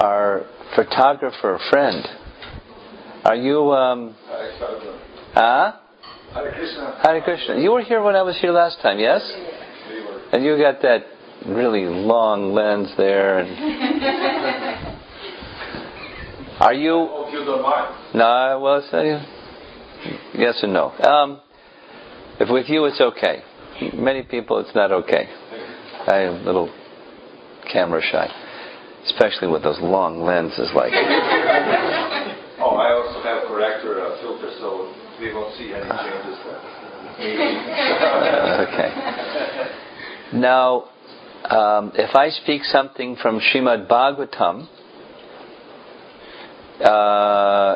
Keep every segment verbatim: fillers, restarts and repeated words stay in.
our photographer friend. Are you, um... Huh? Hare Krishna. Hare Krishna. You were here when I was here last time, yes? And you got that really long lens there. And are you... I hope you don't mind. No, well, it's, uh, yes and no. Um, if with you it's okay. Many people it's not okay. I am a little camera shy. Especially with those long lenses like... Oh, I also have corrector uh, filter, so we won't see any changes there. uh, okay. Now, um, if I speak something from Srimad Bhagavatam, uh,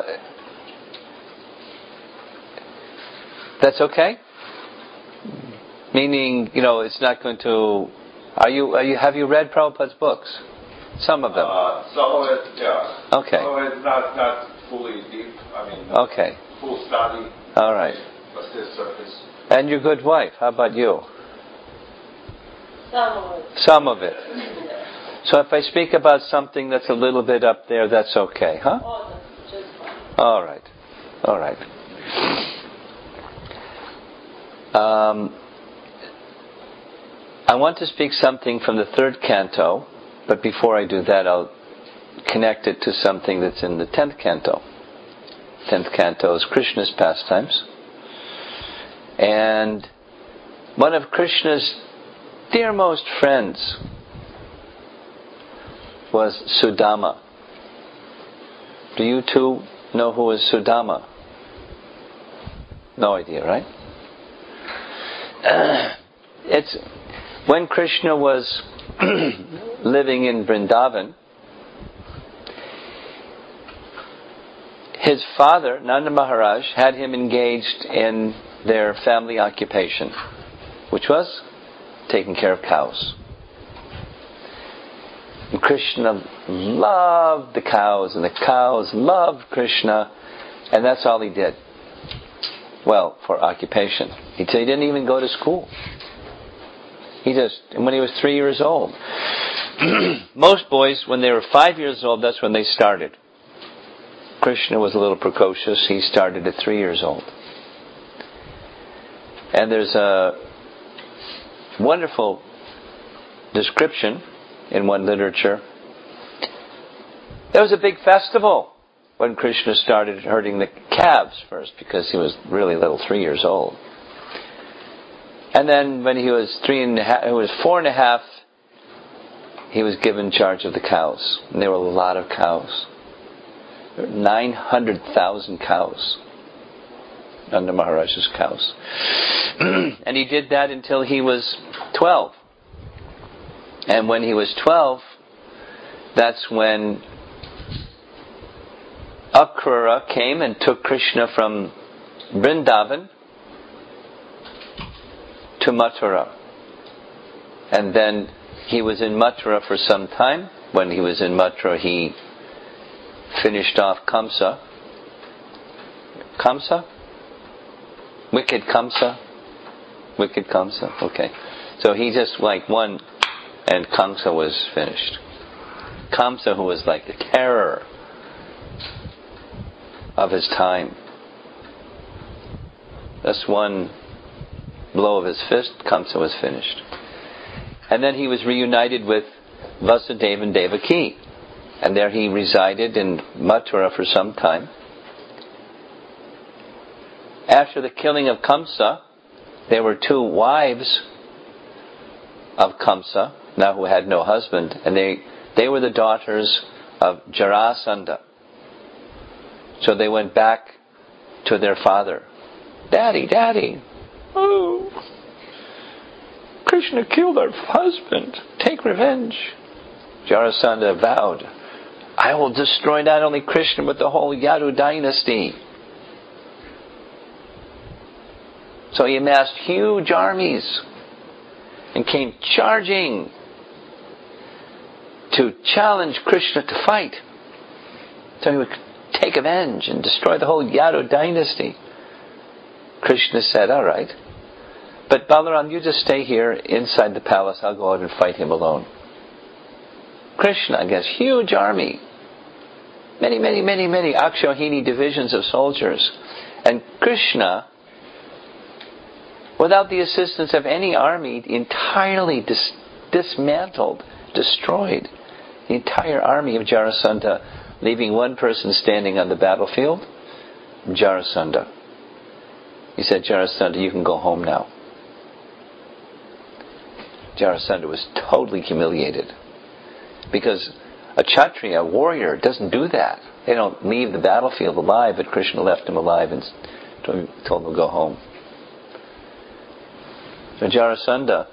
that's okay? Meaning, you know, it's not going to... Are you? Are you? Have you read Prabhupada's books? Some of them. Uh, some of it, yeah. Okay. Some of it not not fully deep. I mean. Okay. Full study. All right. But still surface. And your good wife, how about you? Some of it. Some of it. So if I speak about something that's a little bit up there, that's okay, huh? Oh, that's just fine. All right. All right. Um, I want to speak something from the third canto, but before I do that, I'll connect it to something that's in the tenth canto. Tenth canto is Krishna's pastimes. And one of Krishna's dearmost friends was Sudama. Do you two know who is Sudama? No idea, right? Uh, it's when Krishna was living in Vrindavan, his father, Nanda Maharaj, had him engaged in their family occupation, which was taking care of cows. And Krishna loved the cows, and the cows loved Krishna, and that's all he did. Well, for occupation. He he didn't even go to school. He just, when he was three years old. Most boys, when they were five years old, that's when they started. Krishna was a little precocious. He started at three years old. And there's a wonderful description in one literature. There was a big festival when Krishna started herding the calves first, because he was really little, three years old. And then when he was three and a half, he was four and a half, he was given charge of the cows. And there were a lot of cows. There were nine hundred thousand cows. Nanda Maharaj's cows. And he did that until he was twelve. And when he was twelve, that's when Akrura came and took Krishna from Vrindavan to Mathura. And then he was in Mathura for some time. When he was in Mathura, he finished off Kamsa. Kamsa? Wicked Kamsa? Wicked Kamsa? Okay. So he just like won, and Kamsa was finished. Kamsa, who was like the terror of his time. That's one blow of his fist, Kamsa was finished. And then he was reunited with Vasudeva and Devaki. And there he resided in Mathura for some time. After the killing of Kamsa, there were two wives of Kamsa, now who had no husband, and they, they were the daughters of Jarasandha. So they went back to their father. Daddy, Daddy, oh, Krishna killed our husband. Take revenge. Jarasandha vowed, I will destroy not only Krishna but the whole Yadu dynasty. So he amassed huge armies and came charging to challenge Krishna to fight. So he would take revenge and destroy the whole Yadu dynasty. Krishna said, all right, but Balaram, you just stay here inside the palace. I'll go out and fight him alone. Krishna, against huge army, Many, many, many, many Akshohini divisions of soldiers. And Krishna, without the assistance of any army, entirely dis- dismantled, destroyed the entire army of Jarasandha, leaving one person standing on the battlefield, Jarasandha. He said, Jarasandha, you can go home now. Jarasandha was totally humiliated. Because a Kshatriya, a warrior, doesn't do that. They don't leave the battlefield alive, but Krishna left him alive and told him to go home. So Jarasandha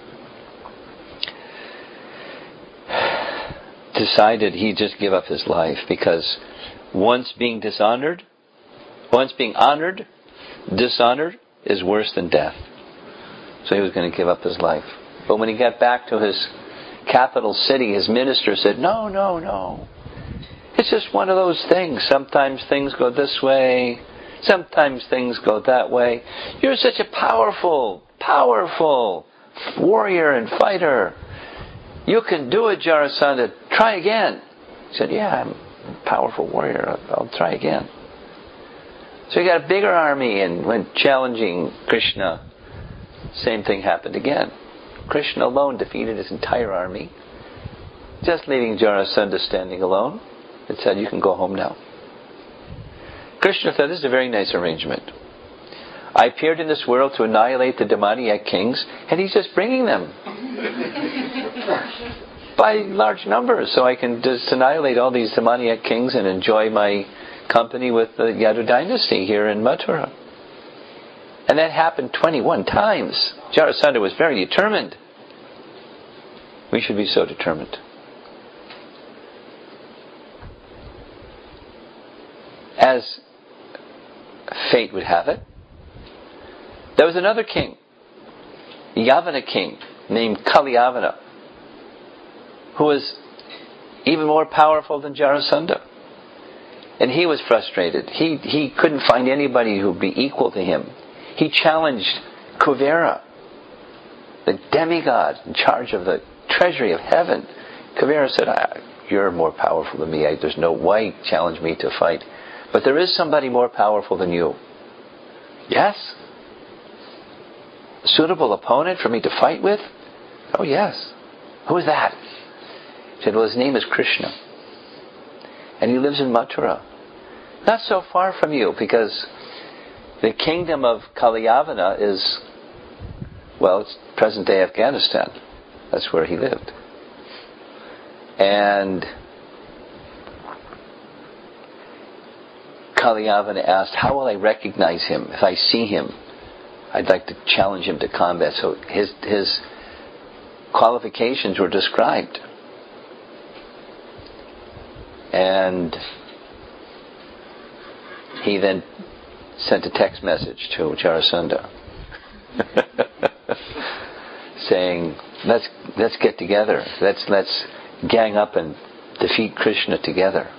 decided he'd just give up his life, because once being dishonored, once being honored, dishonored is worse than death. So he was going to give up his life. But when he got back to his capital city, his minister said, no, no, no. It's just one of those things. Sometimes things go this way. Sometimes things go that way. You're such a powerful, powerful warrior and fighter. You can do it, Jarasandha. Try again. He said, yeah, I'm a powerful warrior. I'll, I'll try again. So he got a bigger army and went challenging Krishna. Same thing happened again. Krishna alone defeated his entire army, just leaving Jarasandha standing alone. It said, you can go home now. Krishna said, this is a very nice arrangement. I appeared in this world to annihilate the demoniac kings, and he's just bringing them by large numbers, so I can just annihilate all these demoniac kings and enjoy my company with the Yadu dynasty here in Mathura. And that happened twenty-one times. Jarasandha was very determined. We should be so determined. As fate would have it, there was another king, Yavana king, named Kaliyavana, who was even more powerful than Jarasandha. And he was frustrated. He, he couldn't find anybody who would be equal to him. He challenged Kuvera, the demigod in charge of the treasury of heaven. Kuvera said, you're more powerful than me. I, there's no way challenge me to fight. But there is somebody more powerful than you. Yes? A suitable opponent for me to fight with? Oh yes. Who is that? He said, well, his name is Krishna. And he lives in Mathura. Not so far from you, because the kingdom of Kaliyavana is, well, it's present-day Afghanistan. That's where he lived. And Kaliyavana asked, how will I recognize him? If I see him, I'd like to challenge him to combat. So his, his qualifications were described. And he then sent a text message to Jarasandha saying, let's let's get together. Let's let's gang up and defeat Krishna together.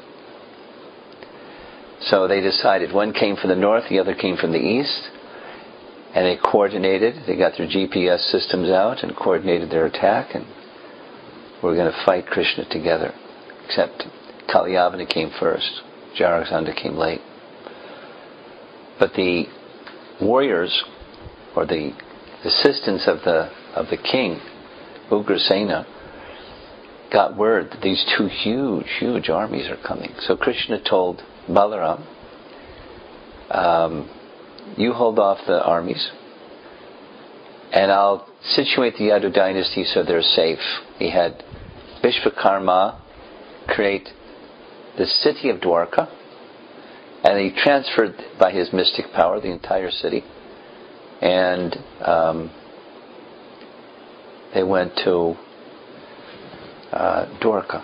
So they decided, one came from the north, the other came from the east, and they coordinated. They got their G P S systems out and coordinated their attack, and we're going to fight Krishna together. Except Kaliyavana came first. Jarasandha came late. But the warriors, or the assistants of the of the king, Ugrasena, got word that these two huge, huge armies are coming. So Krishna told Balaram, um, you hold off the armies, and I'll situate the Yadu dynasty so they're safe. He had Vishvakarma create the city of Dwarka, and he transferred by his mystic power the entire city. And um, they went to uh, Dwarka.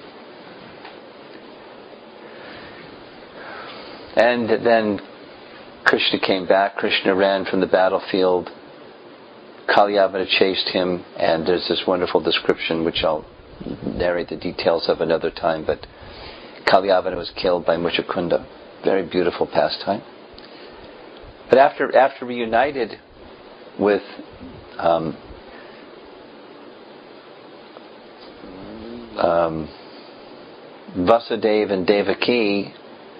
And then Krishna came back. Krishna ran from the battlefield. Kaliyavana chased him, and there's this wonderful description which I'll narrate the details of another time, but Kaliyavana was killed by Muchukunda. Very beautiful pastime. But after after reunited with um, um, Vasudeva and Devaki,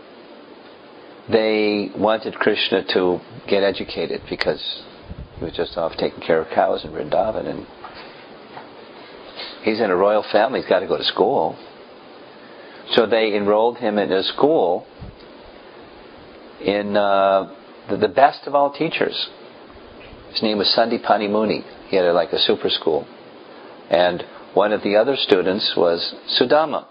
they wanted Krishna to get educated because he was just off taking care of cows in Vrindavan, and he's in a royal family, he's got to go to school. So they enrolled him in a school in uh, the, the best of all teachers. His name was Sandipani Muni. He had a, like a super school. And one of the other students was Sudama.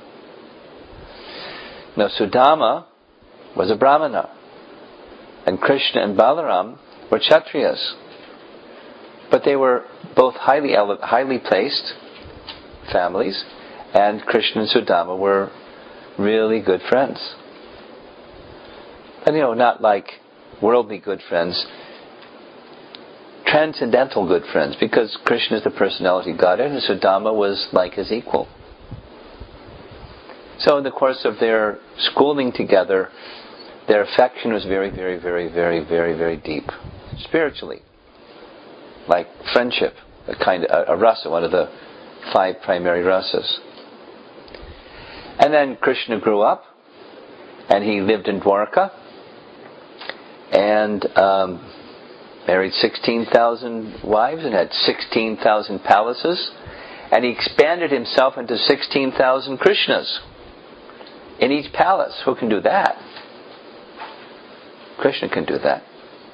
Now Sudama was a Brahmana, and Krishna and Balaram were Kshatriyas. But they were both highly ele- highly placed families, and Krishna and Sudama were really good friends. And you know, not like worldly good friends, transcendental good friends, because Krishna is the personality of Godhead and Sudama was like his equal. So in the course of their schooling together, their affection was very, very, very, very, very, very deep. Spiritually. Like friendship, a kind of, a, a rasa, one of the five primary rasas. And then Krishna grew up, and he lived in Dwarka, and um, married sixteen thousand wives and had sixteen thousand palaces, and he expanded himself into sixteen thousand Krishnas in each palace. Who can do that? Krishna can do that.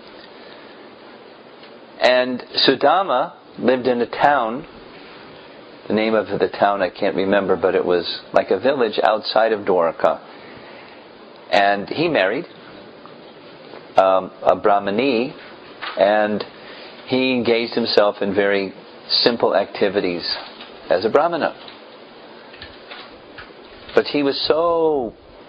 And Sudama lived in a town, the name of the town I can't remember, but it was like a village outside of Dwarka. And he married um, a Brahmani, and he engaged himself in very simple activities as a Brahmana. But he was so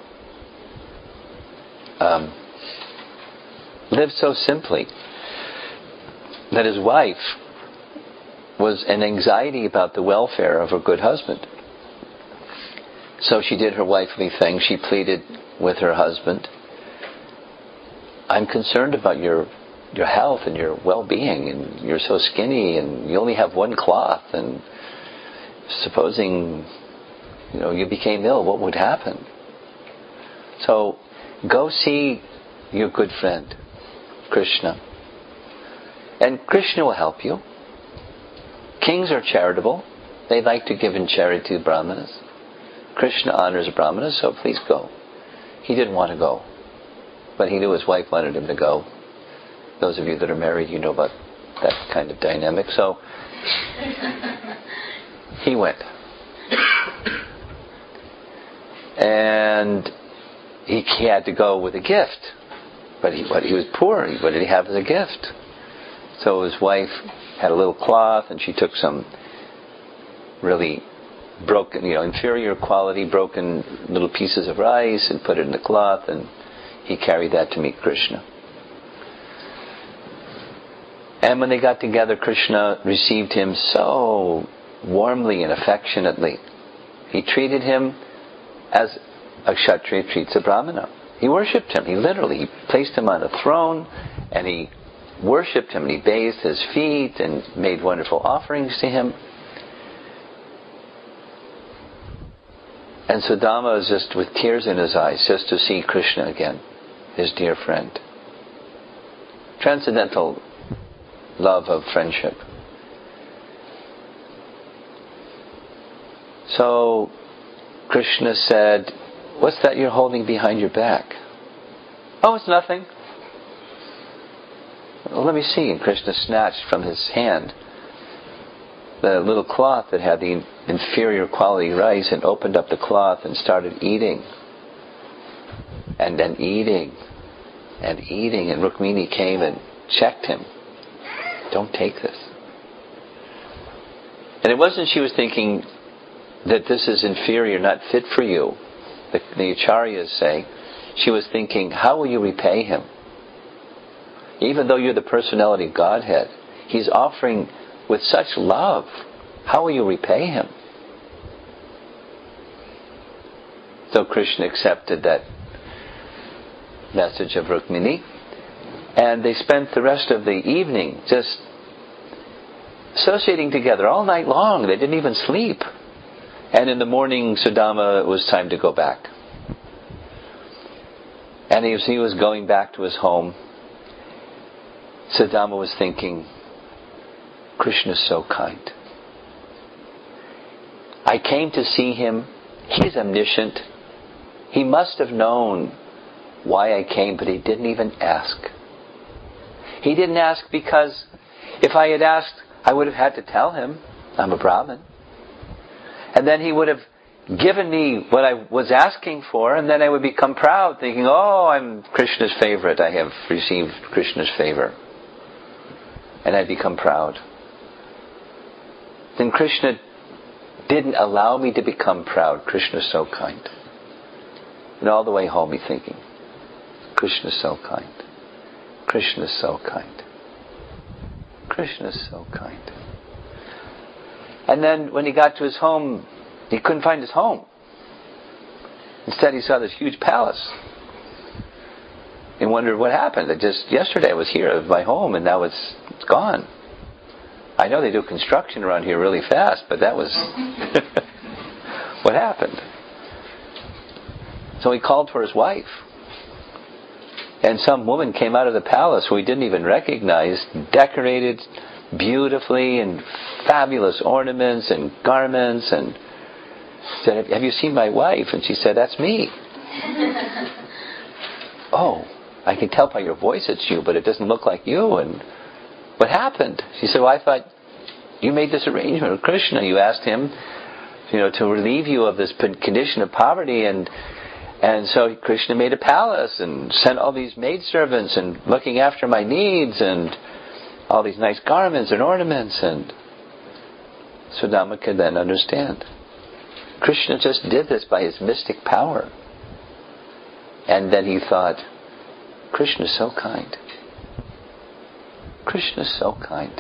um, lived so simply that his wife was an anxiety about the welfare of her good husband. So she did her wifely thing. She pleaded with her husband, I'm concerned about your your health and your well-being, and you're so skinny, and you only have one cloth, and supposing you know you became ill, what would happen? So go see your good friend Krishna, and Krishna will help you. Kings are charitable. They like to give in charity to Brahmanas. Krishna honors Brahmanas, so please go. He didn't want to go, but he knew his wife wanted him to go. Those of you that are married, you know about that kind of dynamic. So he went. And he, he had to go with a gift. But he, but he was poor. What did he have as a gift? So his wife had a little cloth, and she took some really broken, you know, inferior quality, broken little pieces of rice and put it in the cloth, and he carried that to meet Krishna. And when they got together, Krishna received him so warmly and affectionately. He treated him as a Kshatriya treats a Brahmana. He worshipped him. He literally, he placed him on a throne, and he worshipped him, and he bathed his feet and made wonderful offerings to him. And Sudama was just with tears in his eyes just to see Krishna again, his dear friend. Transcendental love of friendship. So Krishna said, "What's that you're holding behind your back?" "Oh, it's nothing." "Well, let me see." And Krishna snatched from his hand the little cloth that had the inferior quality rice, and opened up the cloth and started eating. And then eating. And eating. And Rukmini came and checked him. "Don't take this." And it wasn't she was thinking that this is inferior, not fit for you. The, the acharyas say, she was thinking, how will you repay him? Even though you're the personality of Godhead, he's offering with such love. How will you repay him? So Krishna accepted that message of Rukmini, and they spent the rest of the evening just associating together all night long. They didn't even sleep. And in the morning, Sudama, it was time to go back. And as he was going back to his home, Sudama was thinking, Krishna is so kind. I came to see him. He's omniscient. He must have known why I came, but he didn't even ask. He didn't ask because if I had asked, I would have had to tell him I'm a Brahmin. And then he would have given me what I was asking for, and then I would become proud, thinking, oh, I'm Krishna's favorite. I have received Krishna's favor. And I'd become proud. Then Krishna didn't allow me to become proud. Krishna's so kind. And all the way home he's thinking, Krishna's so kind. Krishna's so kind. Krishna's so kind. And then when he got to his home, he couldn't find his home. Instead he saw this huge palace. He wondered what happened. I just yesterday I was here at my home and now it's it's gone. I know they do construction around here really fast, but that was what happened. So he called for his wife. And some woman came out of the palace who he didn't even recognize, decorated beautifully in fabulous ornaments and garments, and said, have you seen my wife? And she said, that's me. Oh, I can tell by your voice it's you, but it doesn't look like you. And what happened? She said, well, I thought you made this arrangement with Krishna. You asked him, you know, to relieve you of this condition of poverty, and and so Krishna made a palace and sent all these maidservants and looking after my needs and all these nice garments and ornaments. And Sudama could then understand. Krishna just did this by his mystic power. And then he thought, Krishna's so kind. Krishna's so kind.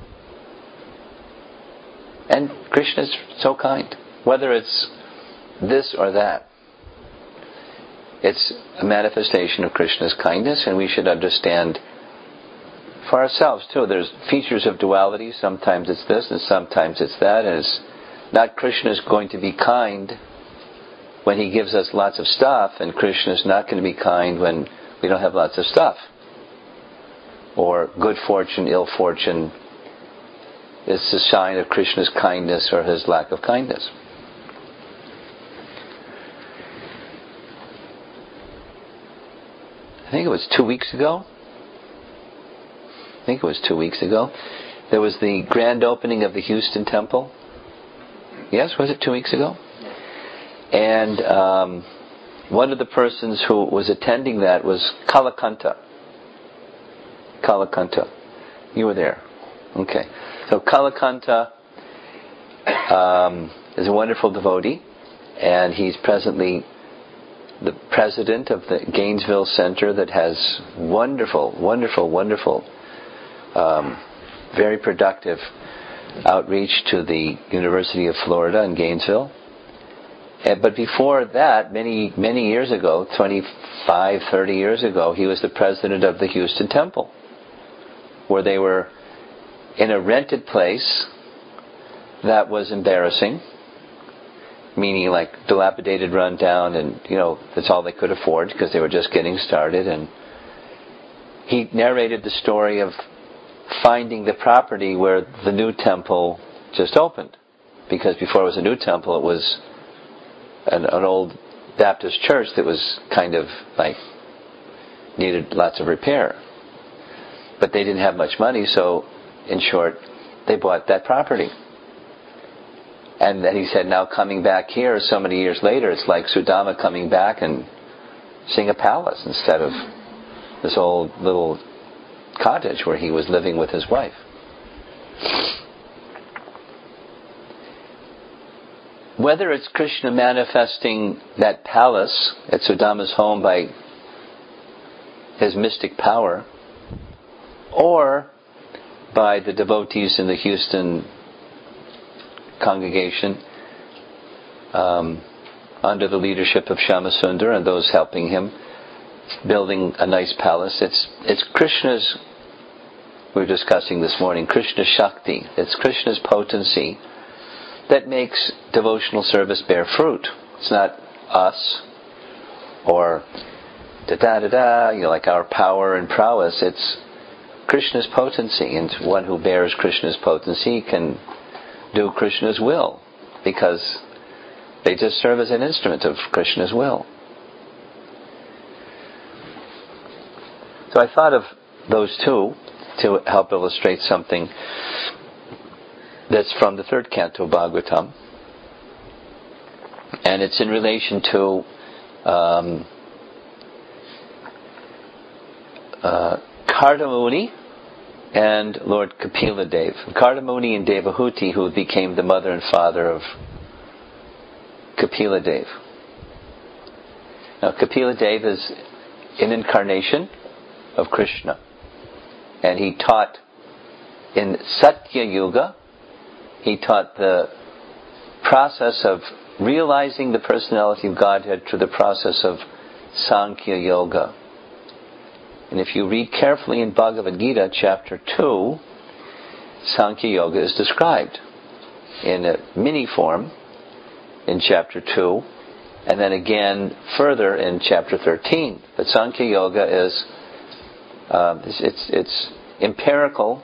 And Krishna's so kind. Whether it's this or that, it's a manifestation of Krishna's kindness, and we should understand for ourselves too. There's features of duality. Sometimes it's this and sometimes it's that. And it's not Krishna's going to be kind when he gives us lots of stuff, and Krishna's not going to be kind when we don't have lots of stuff. Or good fortune, ill fortune is a sign of Krishna's kindness or his lack of kindness. I think it was two weeks ago. I think it was two weeks ago. There was the grand opening of the Houston Temple. Yes, was it two weeks ago? And um, one of the persons who was attending that was Kalakanta. Kalakanta. You were there. Okay. So Kalakanta um, is a wonderful devotee, and he's presently the president of the Gainesville Center that has wonderful, wonderful, wonderful, um, very productive outreach to the University of Florida in Gainesville. And, but before that, many, many years ago, twenty-five, thirty years ago, he was the president of the Houston Temple, where they were in a rented place that was embarrassing, meaning like dilapidated, run down, and you know that's all they could afford because they were just getting started. And he narrated the story of finding the property where the new temple just opened, because before it was a new temple, it was an, an old Baptist church that was kind of like needed lots of repair, but they didn't have much money, so in short, they bought that property. And then he said, now coming back here so many years later, it's like Sudama coming back and seeing a palace instead of this old little cottage where he was living with his wife. Whether it's Krishna manifesting that palace at Sudama's home by his mystic power, or by the devotees in the Houston congregation um, under the leadership of Shyamasundar and those helping him building a nice palace. It's it's Krishna's, we were discussing this morning, Krishna's Shakti. It's Krishna's potency that makes devotional service bear fruit. It's not us or da da da da, you know, like our power and prowess. It's Krishna's potency, and one who bears Krishna's potency can do Krishna's will, because they just serve as an instrument of Krishna's will. So I thought of those two to help illustrate something that's from the third canto of Bhagavatam, and it's in relation to um, uh, Kardamuni and Lord Kapila Dev. Kardamuni and Devahuti, who became the mother and father of Kapila Dev. Now, Kapila Dev is an incarnation of Krishna, and he taught in Satya Yuga. He taught the process of realizing the personality of Godhead through the process of Sankhya Yoga. And if you read carefully in Bhagavad Gita, chapter two, Sankhya Yoga is described in a mini form in chapter two, and then again further in chapter thirteen. But Sankhya Yoga is uh, it's, it's, it's empirical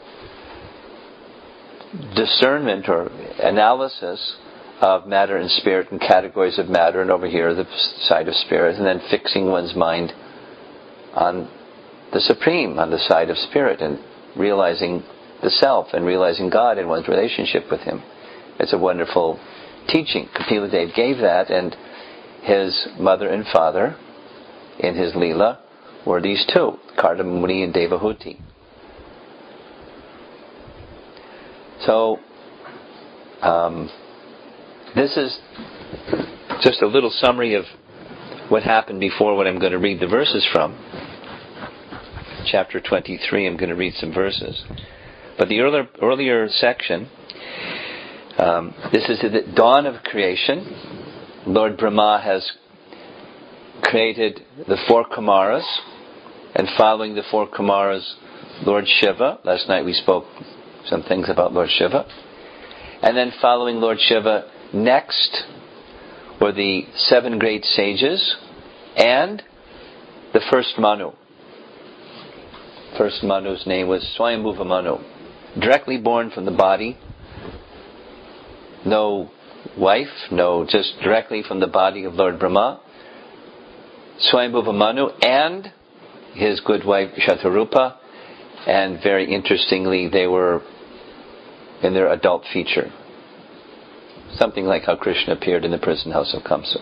discernment or analysis of matter and spirit and categories of matter, and over here the side of spirit, and then fixing one's mind on the Supreme, on the side of spirit, and realizing the self and realizing God in one's relationship with Him. It's a wonderful teaching. Kapila Dev gave that, and his mother and father in his Leela were these two, Kardamuni and Devahuti. So, um, this is just a little summary of what happened before what I'm going to read the verses from. Chapter twenty-three, I'm going to read some verses. But the earlier, earlier section, um, this is the dawn of creation. Lord Brahma has created the four Kumaras, and following the four Kumaras, Lord Shiva. Last night we spoke some things about Lord Shiva. And then following Lord Shiva, next were the seven great sages and the first Manu. First Manu's name was Swayambhuva Manu. Directly born from the body. No wife, no, just directly from the body of Lord Brahma. Swayambhuva Manu and his good wife Shatarupa. And very interestingly, they were in their adult feature. Something like how Krishna appeared in the prison house of Kamsa.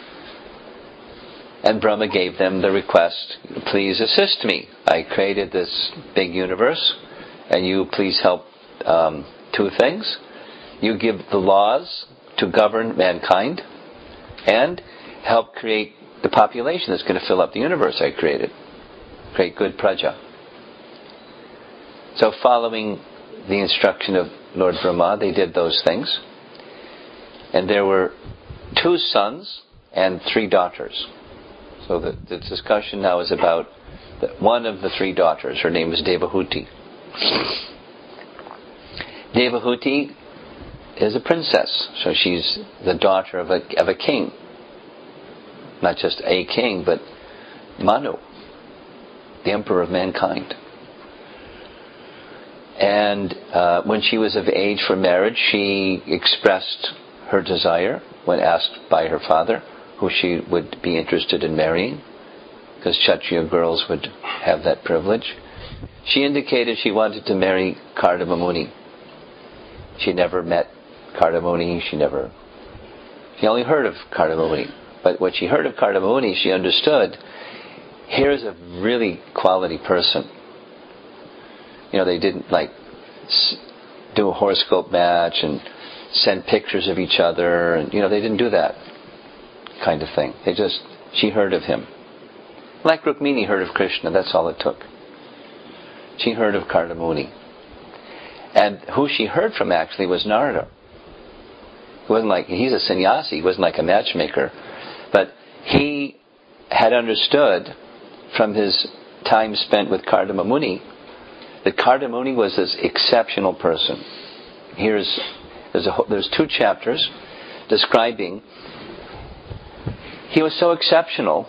And Brahma gave them the request, please assist me. I created this big universe, and you please help um, two things. You give the laws to govern mankind, and help create the population that's going to fill up the universe I created. Create good praja. So following the instruction of Lord Brahma, they did those things. And there were two sons and three daughters. So the, the discussion now is about the, one of the three daughters. Her name is Devahuti. Devahuti is a princess. So she's the daughter of a, of a king. Not just a king, but Manu, the emperor of mankind. And uh, when she was of age for marriage, she expressed her desire when asked by her father who she would be interested in marrying, because Kshatriya girls would have that privilege. She indicated she wanted to marry Kardama Muni. She never met Kardama, she never... She only heard of Kardama Muni. But when she heard of Kardama Muni, she understood, here's a really quality person. You know, they didn't like do a horoscope match and send pictures of each other, and you know, they didn't do that kind of thing. They just, she heard of him. Like Rukmini heard of Krishna, that's all it took. She heard of Kardama Muni. And who she heard from actually was Narada. It wasn't like, he's a sannyasi, he wasn't like a matchmaker. But he had understood from his time spent with Kardama Muni that Kardama Muni was this exceptional person. Here's There's, a, there's two chapters describing. He was so exceptional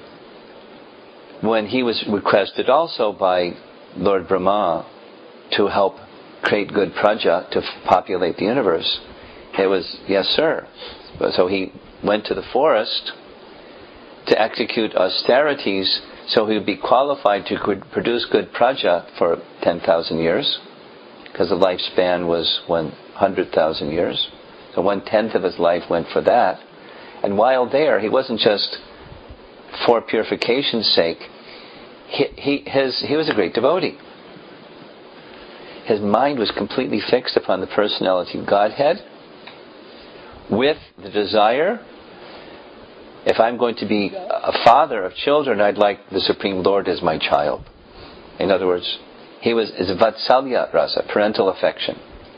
when he was requested also by Lord Brahma to help create good praja to f- populate the universe. It was, yes sir. So he went to the forest to execute austerities so he would be qualified to good, produce good praja for ten thousand years, because the lifespan was one hundred thousand years. So one-tenth of his life went for that. And while there, he wasn't just for purification's sake. He, he, his, he was a great devotee. His mind was completely fixed upon the personality of Godhead, with the desire, if I'm going to be a father of children, I'd like the Supreme Lord as my child. In other words, he was is Vatsalya rasa, parental affection.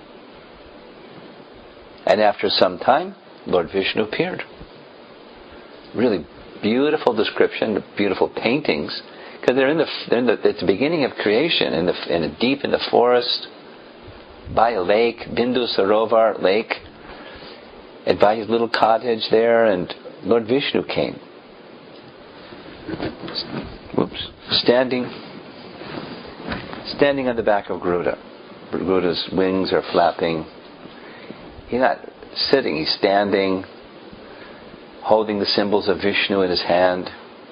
And after some time, Lord Vishnu appeared. Really beautiful description, beautiful paintings, because they're in the they're in the at the beginning of creation, in the in a, deep in the forest, by a lake, Bindu Sarovar lake, and by his little cottage there, and Lord Vishnu came. Whoops, standing, standing on the back of Garuda. Garuda's wings are flapping. He's not sitting; he's standing, holding the symbols of Vishnu in his hand.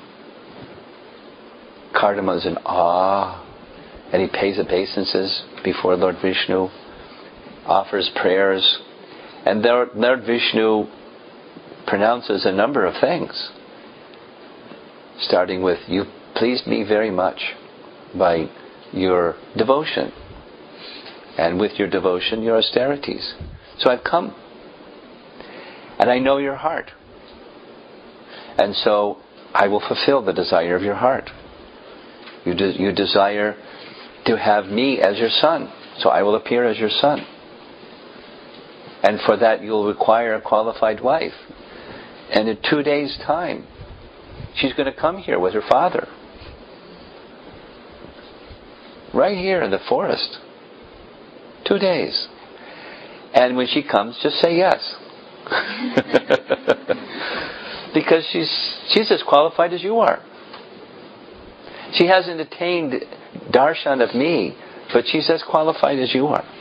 Kardama is in awe, and he pays obeisances before Lord Vishnu, offers prayers, and Lord, Lord Vishnu pronounces a number of things, starting with, "You pleased me very much by your devotion, and with your devotion, your austerities. So I've come, and I know your heart, and so I will fulfill the desire of your heart. You, de- you desire to have me as your son, so I will appear as your son. And for that you'll require a qualified wife. And in two days' time, she's going to come here with her father. Right here in the forest. Two days. And when she comes, just say yes. Because she's she's as qualified as you are. She hasn't attained darshan of me, but she's as qualified as you are.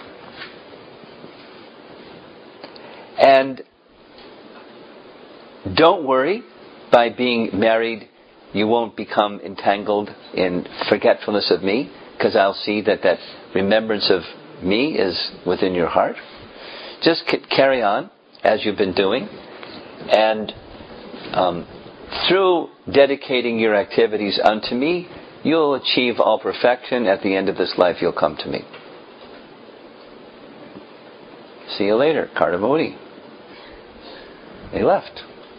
And don't worry, by being married, you won't become entangled in forgetfulness of me, because I'll see that that remembrance of me is within your heart. Just c- carry on as you've been doing, and um, through dedicating your activities unto me, you'll achieve all perfection. At the end of this life, you'll come to me. See you later, Kardamuni. He left.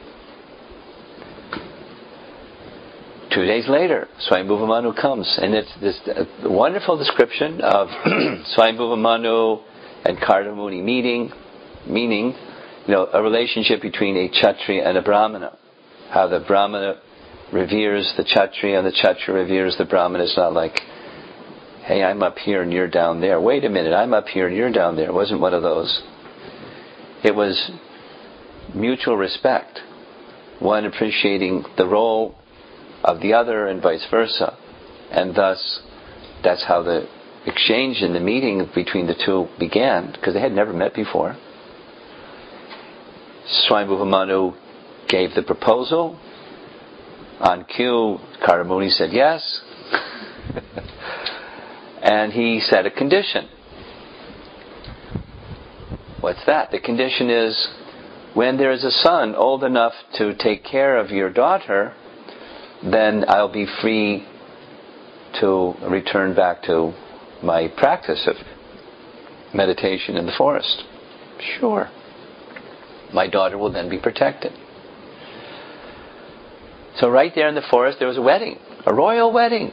Two days later, Swayambhuva Manu comes, and it's this uh, wonderful description of Swayambhuva Manu and Kardamuni meeting, meaning, you know, a relationship between a Kshatriya and a Brahmana. How the Brahmana reveres the Kshatriya and the Kshatriya reveres the Brahmana. It's not like, hey, I'm up here and you're down there. Wait a minute, I'm up here and you're down there. It wasn't one of those. It was mutual respect. One appreciating the role of the other and vice versa. And thus, that's how the exchange and the meeting between the two began, because they had never met before. Swayambhuva Manu gave the proposal. On cue, Kardamuni said yes. And he set a condition. What's that? The condition is, when there is a son old enough to take care of your daughter, then I'll be free to return back to my practice of meditation in the forest. Sure. My daughter will then be protected. So right there in the forest there was a wedding, a royal wedding.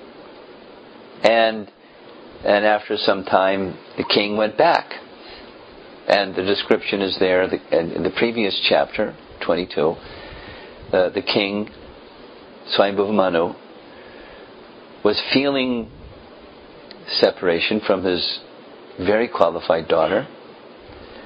And and after some time the king went back. And the description is there in the previous chapter, twenty-two. Uh, the king, Swayambhuva Manu, was feeling separation from his very qualified daughter.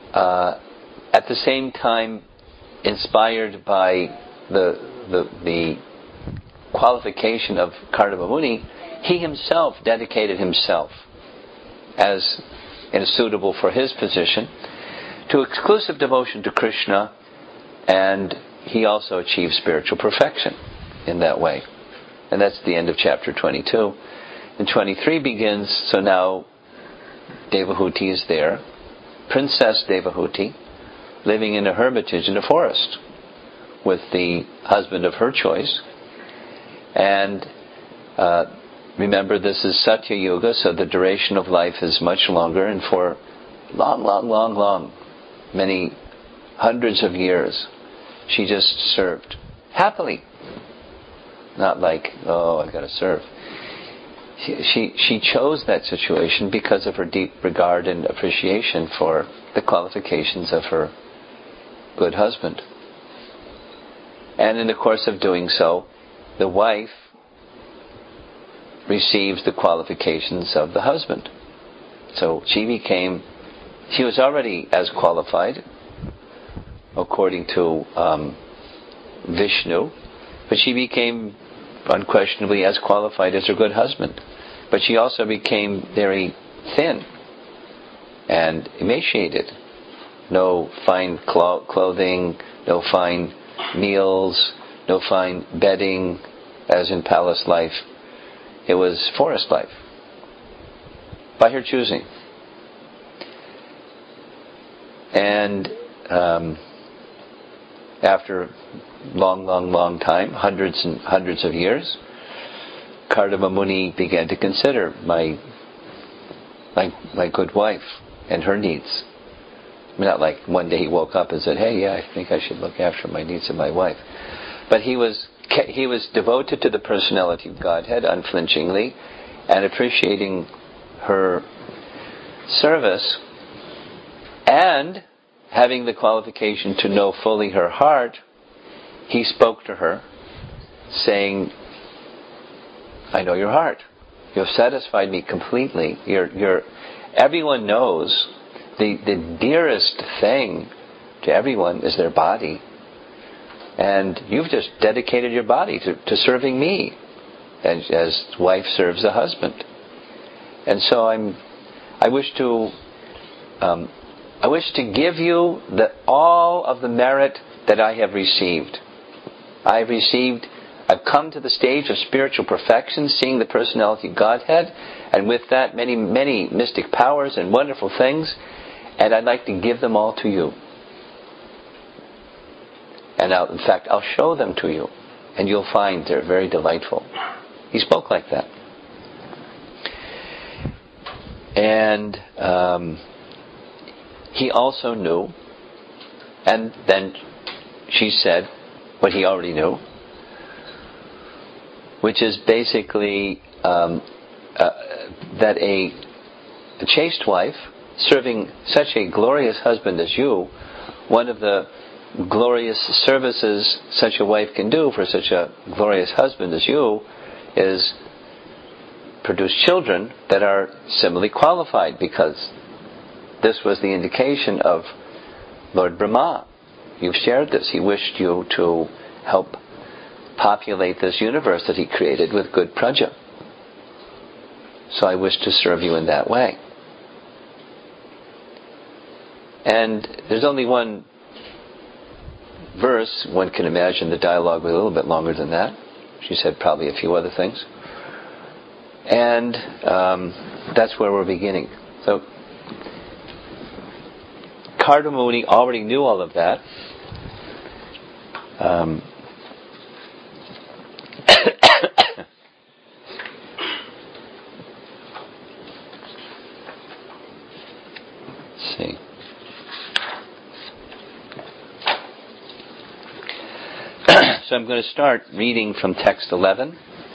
uh, at the same time inspired by the, the, the qualification of Kardama Muni, he himself dedicated himself as and suitable for his position to exclusive devotion to Krishna, and he also achieved spiritual perfection in that way. And that's the end of chapter twenty-two. And twenty-three begins, so now Devahuti is there, Princess Devahuti, living in a hermitage in a forest with the husband of her choice. And uh, remember, this is Satya Yuga, so the duration of life is much longer, and for long, long, long, long, many hundreds of years, she just served happily. Not like, oh, I've got to serve. She, she, she chose that situation because of her deep regard and appreciation for the qualifications of her good husband. And in the course of doing so, the wife receives the qualifications of the husband. So she became, she was already as qualified according to um, Vishnu, but she became unquestionably as qualified as her good husband. But she also became very thin and emaciated. No fine clo- clothing, no fine meals, no fine bedding, as in palace life. It was forest life, by her choosing. And um, after long, long, long time, hundreds and hundreds of years, Kardama Muni began to consider my, my, my good wife and her needs. Not like one day he woke up and said, hey, yeah, I think I should look after my needs of my wife. But he was he was devoted to the personality of Godhead unflinchingly, and appreciating her service, and having the qualification to know fully her heart, he spoke to her, saying, I know your heart. You have satisfied me completely. You're, you're, everyone knows the, the dearest thing to everyone is their body. And you've just dedicated your body to, to serving me, as, as wife serves a husband. And so I'm, I wish to, um, I wish to give you the, all of the merit that I have received. I've received, I've come to the stage of spiritual perfection, seeing the personality of Godhead, and with that many, many mystic powers and wonderful things, and I'd like to give them all to you. And I'll, in fact, I'll show them to you, and you'll find they're very delightful. He spoke like that. And um, he also knew, and then she said what he already knew, which is basically um, uh, that a, a chaste wife serving such a glorious husband as you, one of the glorious services such a wife can do for such a glorious husband as you is produce children that are similarly qualified, because this was the indication of Lord Brahma. You've shared this. He wished you to help populate this universe that he created with good praja. So I wish to serve you in that way. And there's only one verse. One can imagine the dialogue was a little bit longer than that. She said probably a few other things. And um, that's where we're beginning. So Kardama Muni already knew all of that. Um, let's see. So I'm going to start reading from text eleven,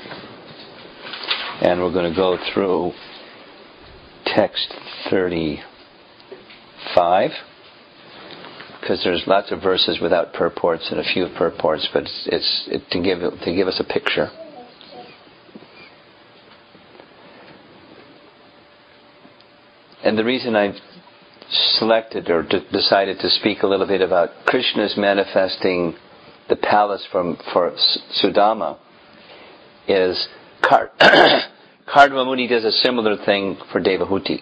and we're going to go through text thirty-five, because there's lots of verses without purports and a few purports, but it's, it's it, to give to give us a picture. And the reason I've selected or d- decided to speak a little bit about Krishna's manifesting the palace from for Sudama is Kar- Kardama Muni does a similar thing for Devahuti.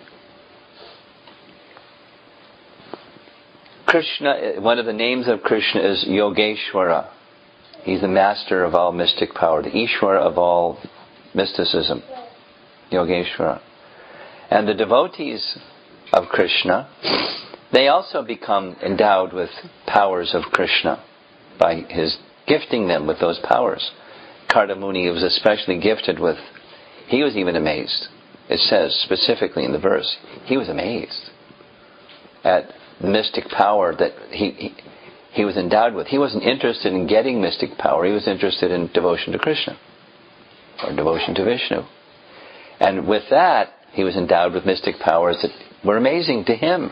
Krishna, one of the names of Krishna is Yogeshwara. He's the master of all mystic power, the Ishwara of all mysticism, Yogeshwara. And the devotees of Krishna, they also become endowed with powers of Krishna by his gifting them with those powers. Kardamuni was especially gifted with, he was even amazed. It says specifically in the verse, he was amazed at the mystic power that he, he he was endowed with. He wasn't interested in getting mystic power. He was interested in devotion to Krishna or devotion to Vishnu. And with that, he was endowed with mystic powers that were amazing to him.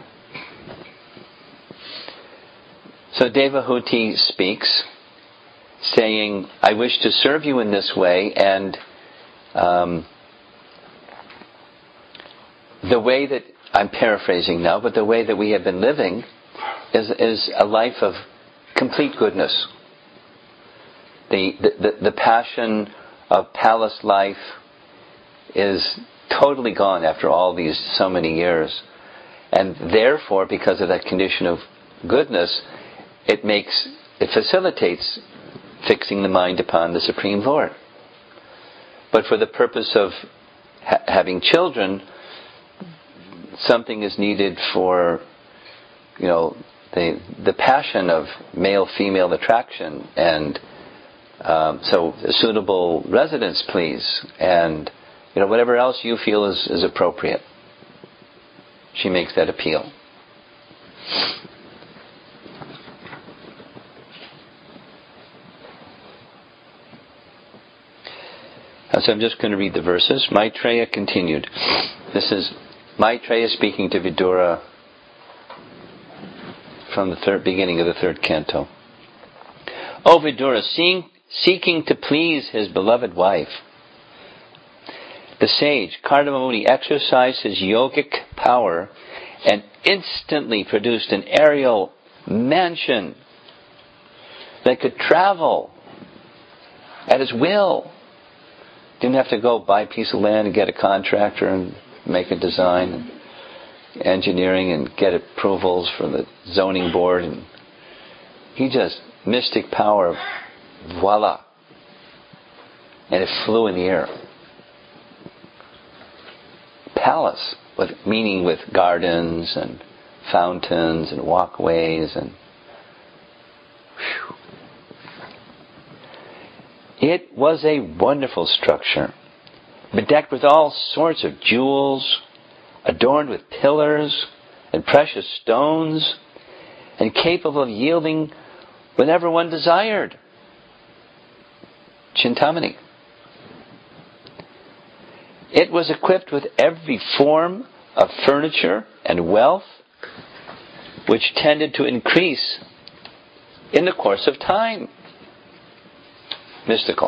So Devahuti speaks, saying, I wish to serve you in this way, and um, the way that, I'm paraphrasing now, but the way that we have been living is, is a life of complete goodness. The, the, the passion of palace life is totally gone after all these so many years. And therefore, because of that condition of goodness, it makes, it facilitates fixing the mind upon the Supreme Lord. But for the purpose of ha- having children, something is needed for, you know, the the passion of male-female attraction, and um, so a suitable residence, please, and you know whatever else you feel is, is appropriate. She makes that appeal. So I'm just going to read the verses. Maitreya continued. This is Maitreya speaking to Vidura from the third beginning of the third canto. O Vidura, seeing, seeking to please his beloved wife, the sage Kardama Muni exercised his yogic power and instantly produced an aerial mansion that could travel at his will. Didn't have to go buy a piece of land and get a contractor and make a design and engineering and get approvals from the zoning board. And he just, mystic power, voila. And it flew in the air. Palace, with meaning with gardens and fountains and walkways and whew. It was a wonderful structure, bedecked with all sorts of jewels, adorned with pillars and precious stones, and capable of yielding whenever one desired. Chintamani. It was equipped with every form of furniture and wealth, which tended to increase in the course of time. Mystical.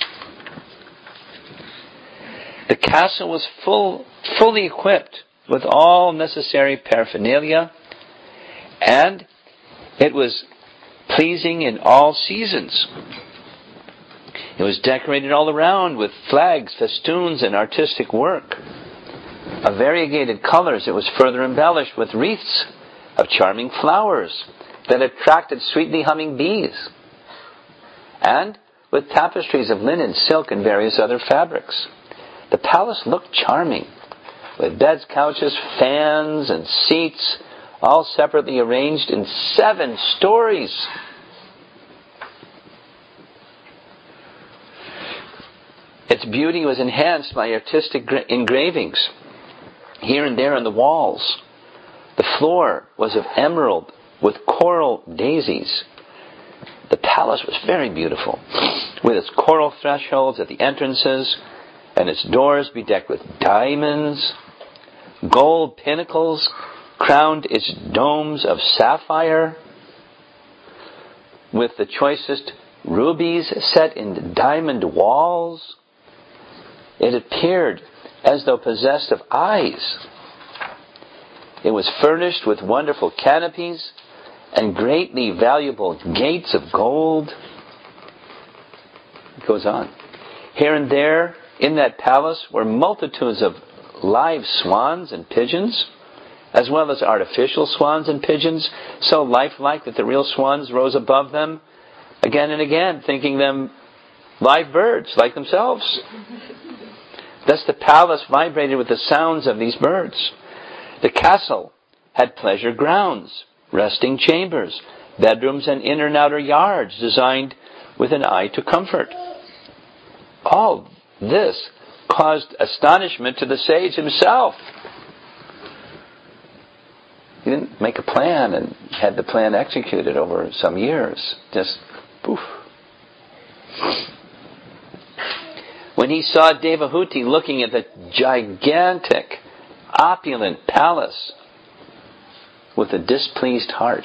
The castle was full, fully equipped with all necessary paraphernalia, and it was pleasing in all seasons. It was decorated all around with flags, festoons, and artistic work. Of variegated colors, it was further embellished with wreaths of charming flowers that attracted sweetly humming bees, and with tapestries of linen, silk, and various other fabrics. The palace looked charming, with beds, couches, fans, and seats, all separately arranged in seven stories. Its beauty was enhanced by artistic gra- engravings here and there on the walls. The floor was of emerald with coral daisies. The palace was very beautiful, with its coral thresholds at the entrances and its doors bedecked with diamonds. Gold pinnacles crowned its domes of sapphire, with the choicest rubies set in diamond walls. It appeared as though possessed of eyes. It was furnished with wonderful canopies and greatly valuable gates of gold. It goes on. Here and there in that palace were multitudes of live swans and pigeons, as well as artificial swans and pigeons, so lifelike that the real swans rose above them again and again, thinking them live birds like themselves. Thus the palace vibrated with the sounds of these birds. The castle had pleasure grounds, resting chambers, bedrooms and inner and outer yards designed with an eye to comfort. All this caused astonishment to the sage himself. He didn't make a plan and had the plan executed over some years. Just poof. When he saw Devahuti looking at the gigantic, opulent palace with a displeased heart,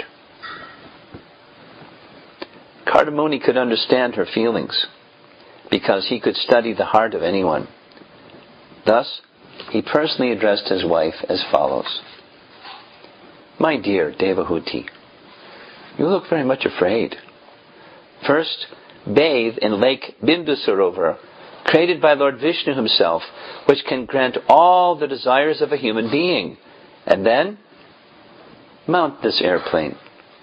Kardamuni could understand her feelings because he could study the heart of anyone. Thus, he personally addressed his wife as follows. My dear Devahuti, you look very much afraid. First, bathe in Lake Bindusarovar, created by Lord Vishnu himself, which can grant all the desires of a human being. And then, mount this airplane.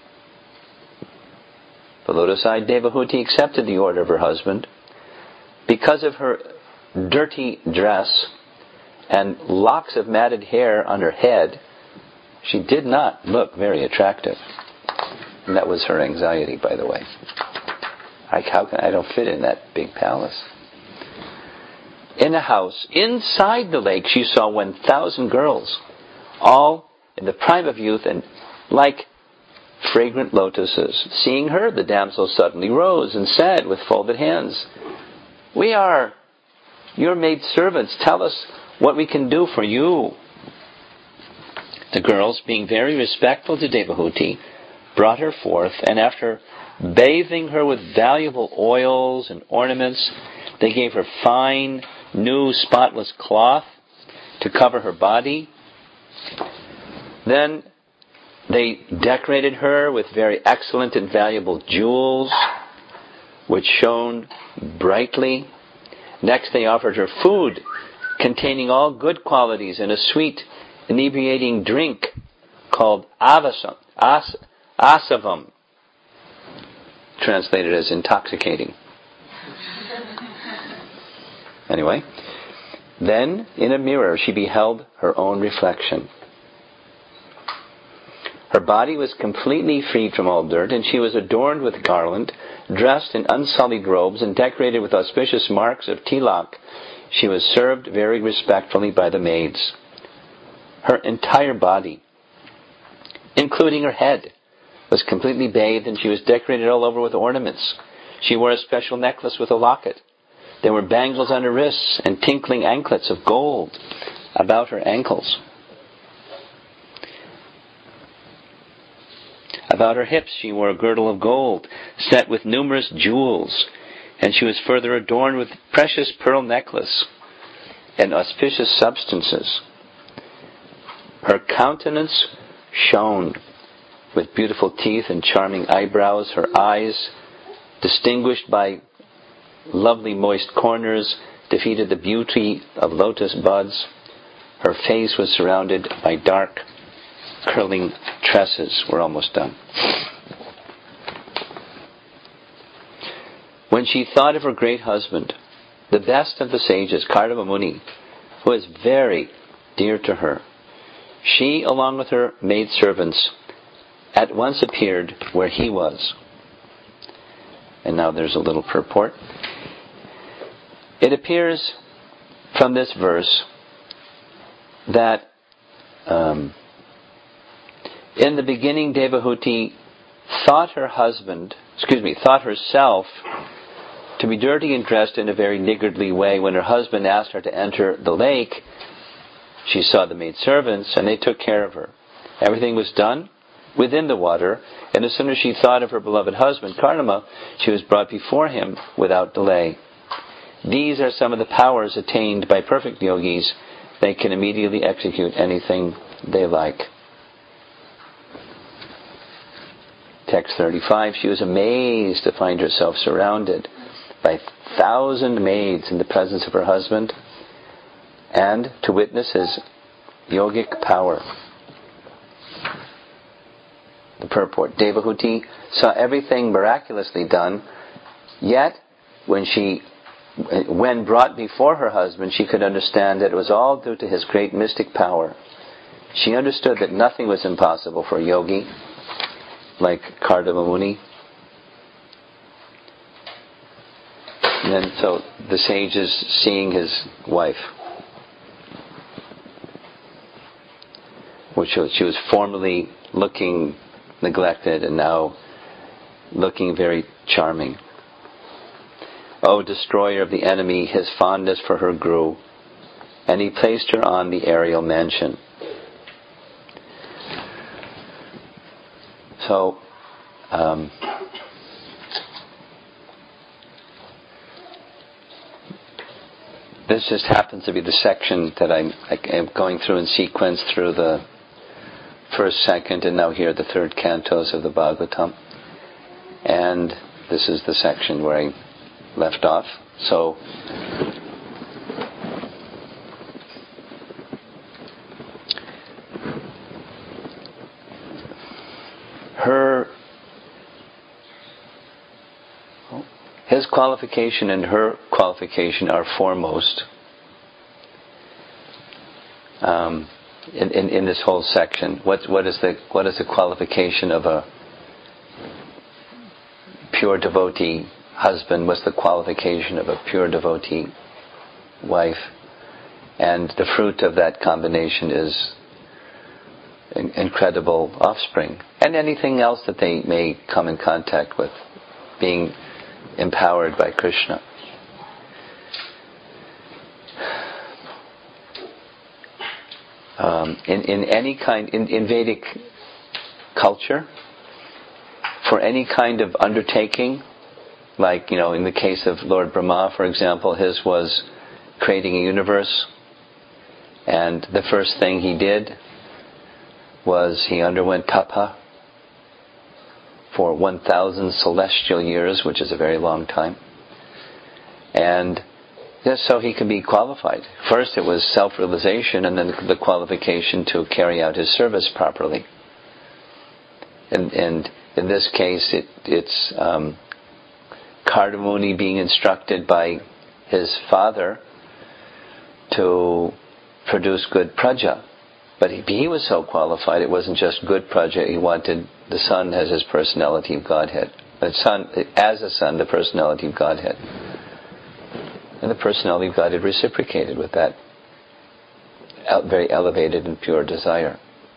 The lotus-eyed Devahuti accepted the order of her husband. Because of her dirty dress and locks of matted hair on her head, she did not look very attractive. And that was her anxiety, by the way. I, how can, I don't fit in that big palace. In a house inside the lake, she saw one thousand girls, all in the prime of youth and like fragrant lotuses. Seeing her, the damsel suddenly rose and said with folded hands, We are your maid servants. Tell us what we can do for you. The girls, being very respectful to Devahuti, brought her forth, and after bathing her with valuable oils and ornaments, they gave her fine, new, spotless cloth to cover her body. Then they decorated her with very excellent and valuable jewels, which shone brightly. Next they offered her food, containing all good qualities, and a sweet, inebriating drink called avasam, as, asavam, translated as intoxicating. Anyway, then in a mirror she beheld her own reflection. Her body was completely freed from all dirt, and she was adorned with garland, dressed in unsullied robes, and decorated with auspicious marks of tilak. She was served very respectfully by the maids. Her entire body, including her head, was completely bathed, and she was decorated all over with ornaments. She wore a special necklace with a locket. There were bangles on her wrists and tinkling anklets of gold about her ankles. About her hips she wore a girdle of gold, set with numerous jewels, and she was further adorned with precious pearl necklace and auspicious substances. Her countenance shone with beautiful teeth and charming eyebrows, her eyes, distinguished by lovely moist corners, defeated the beauty of lotus buds. Her face was surrounded by dark, curling tresses. We're almost done. When she thought of her great husband, the best of the sages, Kardama Muni, who was very dear to her, she, along with her maidservants, at once appeared where he was. And now there's a little purport. It appears from this verse that um, in the beginning Devahuti thought her husband, excuse me, thought herself to be dirty and dressed in a very niggardly way. When her husband asked her to enter the lake, she saw the maidservants, and they took care of her. Everything was done within the water, and as soon as she thought of her beloved husband, Kardama, she was brought before him without delay. These are some of the powers attained by perfect yogis. They can immediately execute anything they like. text thirty-five, she was amazed to find herself surrounded by a thousand maids in the presence of her husband and to witness his yogic power. The purport. Devahuti saw everything miraculously done, yet when she, when brought before her husband, she could understand that it was all due to his great mystic power. She understood that nothing was impossible for a yogi like Kardama Muni. And then, so the sage is seeing his wife, which was, she was formerly looking neglected and now looking very charming. O destroyer of the enemy, his fondness for her grew, and he placed her on the aerial mansion. So, um, this just happens to be the section that I'm, I'm going through in sequence through the first, second, and now here the third cantos of the Bhagavatam. And this is the section where I left off. So, her, his qualification and her qualification are foremost um, in, in, in this whole section. What, what is the what is the qualification of a pure devotee husband? What's the qualification of a pure devotee wife? And the fruit of that combination is in, incredible offspring, and anything else that they may come in contact with, being empowered by Krishna. Um, in, in any kind, in, in Vedic culture, for any kind of undertaking, like, you know, in the case of Lord Brahma, for example, his was creating a universe, and the first thing he did was he underwent tapa for one thousand celestial years, which is a very long time. And just so he could be qualified. First it was self-realization, and then the qualification to carry out his service properly. And, and in this case, it, it's um, Kardama Muni being instructed by his father to produce good praja. But he, he was so qualified, it wasn't just good praja. He wanted the son as his personality of Godhead. The son, as a son, the personality of Godhead. And the personality of Godhead reciprocated with that very elevated and pure desire.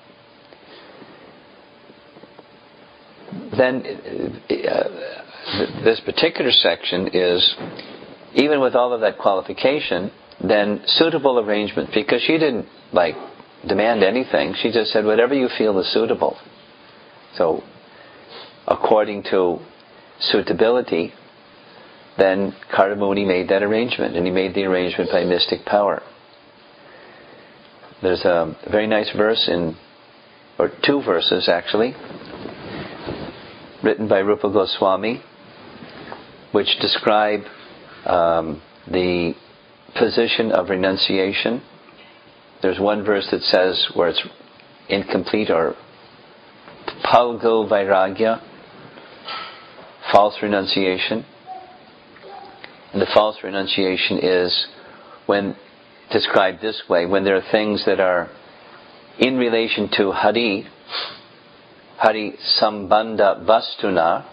Then, uh, this particular section is, even with all of that qualification, then suitable arrangement, because she didn't, like, demand anything. She just said, whatever you feel is suitable. So, according to suitability, then Kardama Muni made that arrangement, and he made the arrangement by mystic power. There's a very nice verse in, or two verses actually, written by Rupa Goswami, which describe um, the position of renunciation. There's one verse that says, where it's incomplete, or Palgo Vairagya, false renunciation. And the false renunciation is when described this way: when there are things that are in relation to Hari, Hari Sambandha Vastuna,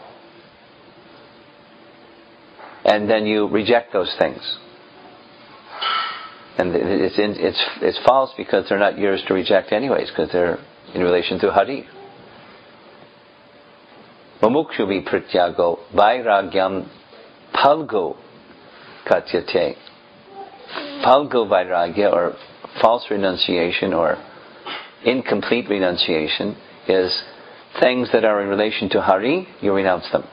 and then you reject those things. And it's, in, it's, it's false because they're not yours to reject anyways, because they're in relation to Hari. Mumukshuvi prityago vairagyam palgo katyate. Palgo vairagya, or false renunciation, or incomplete renunciation, is things that are in relation to Hari, you renounce them.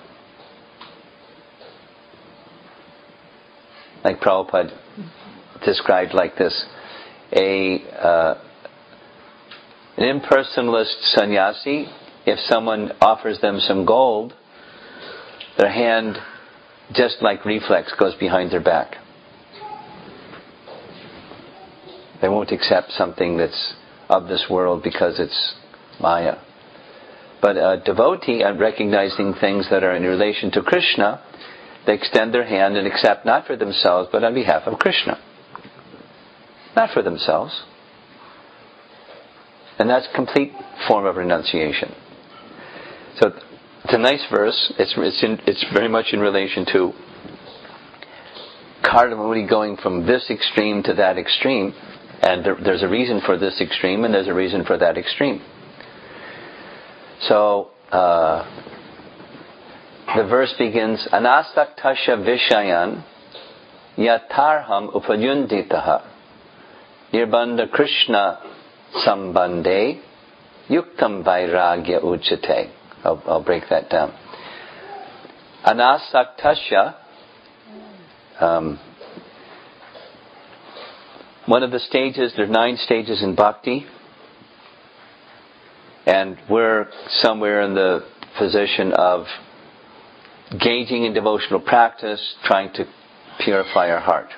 Like Prabhupada described like this: a uh, an impersonalist sannyasi if someone offers them some gold, their hand, just like reflex, goes behind their back. They won't accept something that's of this world because it's Maya. But a devotee, at recognizing things that are in relation to Krishna, they extend their hand and accept not for themselves, but on behalf of Krishna. Not for themselves. And that's a complete form of renunciation. So it's a nice verse. It's it's, in, it's very much in relation to Kardamamuni going from this extreme to that extreme. And there, there's a reason for this extreme, and there's a reason for that extreme. So, uh, the verse begins, Anasaktasya Vishayan Yatarham Upayunditaha Nirbandha Krishna Sambande Yuktam Vairagya Uchate. I'll, I'll break that down. Anasaktasya, um, one of the stages, there are nine stages in bhakti, and we're somewhere in the position of gauging in devotional practice, trying to purify our heart.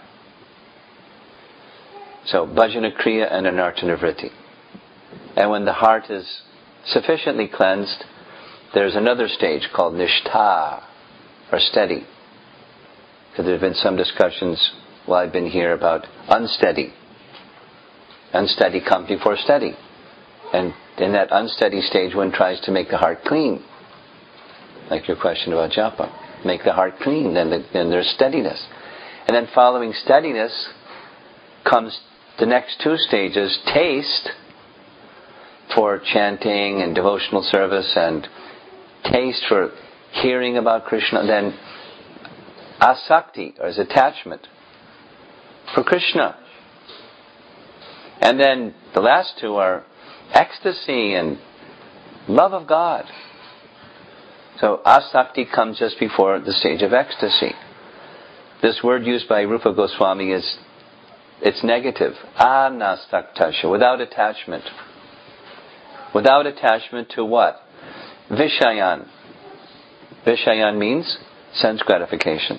So, bhajana kriya and anartana vritti. And when the heart is sufficiently cleansed, there's another stage called nishtha, or steady. Because there have been some discussions while I've been here about unsteady. Unsteady comes before steady. And in that unsteady stage, one tries to make the heart clean. Like your question about japa. Make the heart clean, then, the, then there's steadiness. And then following steadiness comes the next two stages, taste for chanting and devotional service, and taste for hearing about Krishna, then asakti, or as attachment for Krishna. And then the last two are ecstasy and love of God. So asakti comes just before the stage of ecstasy. This word used by Rupa Goswami is, it's negative. Anasaktasya, without attachment. Without attachment to what? Vishayan. Vishayan means sense gratification.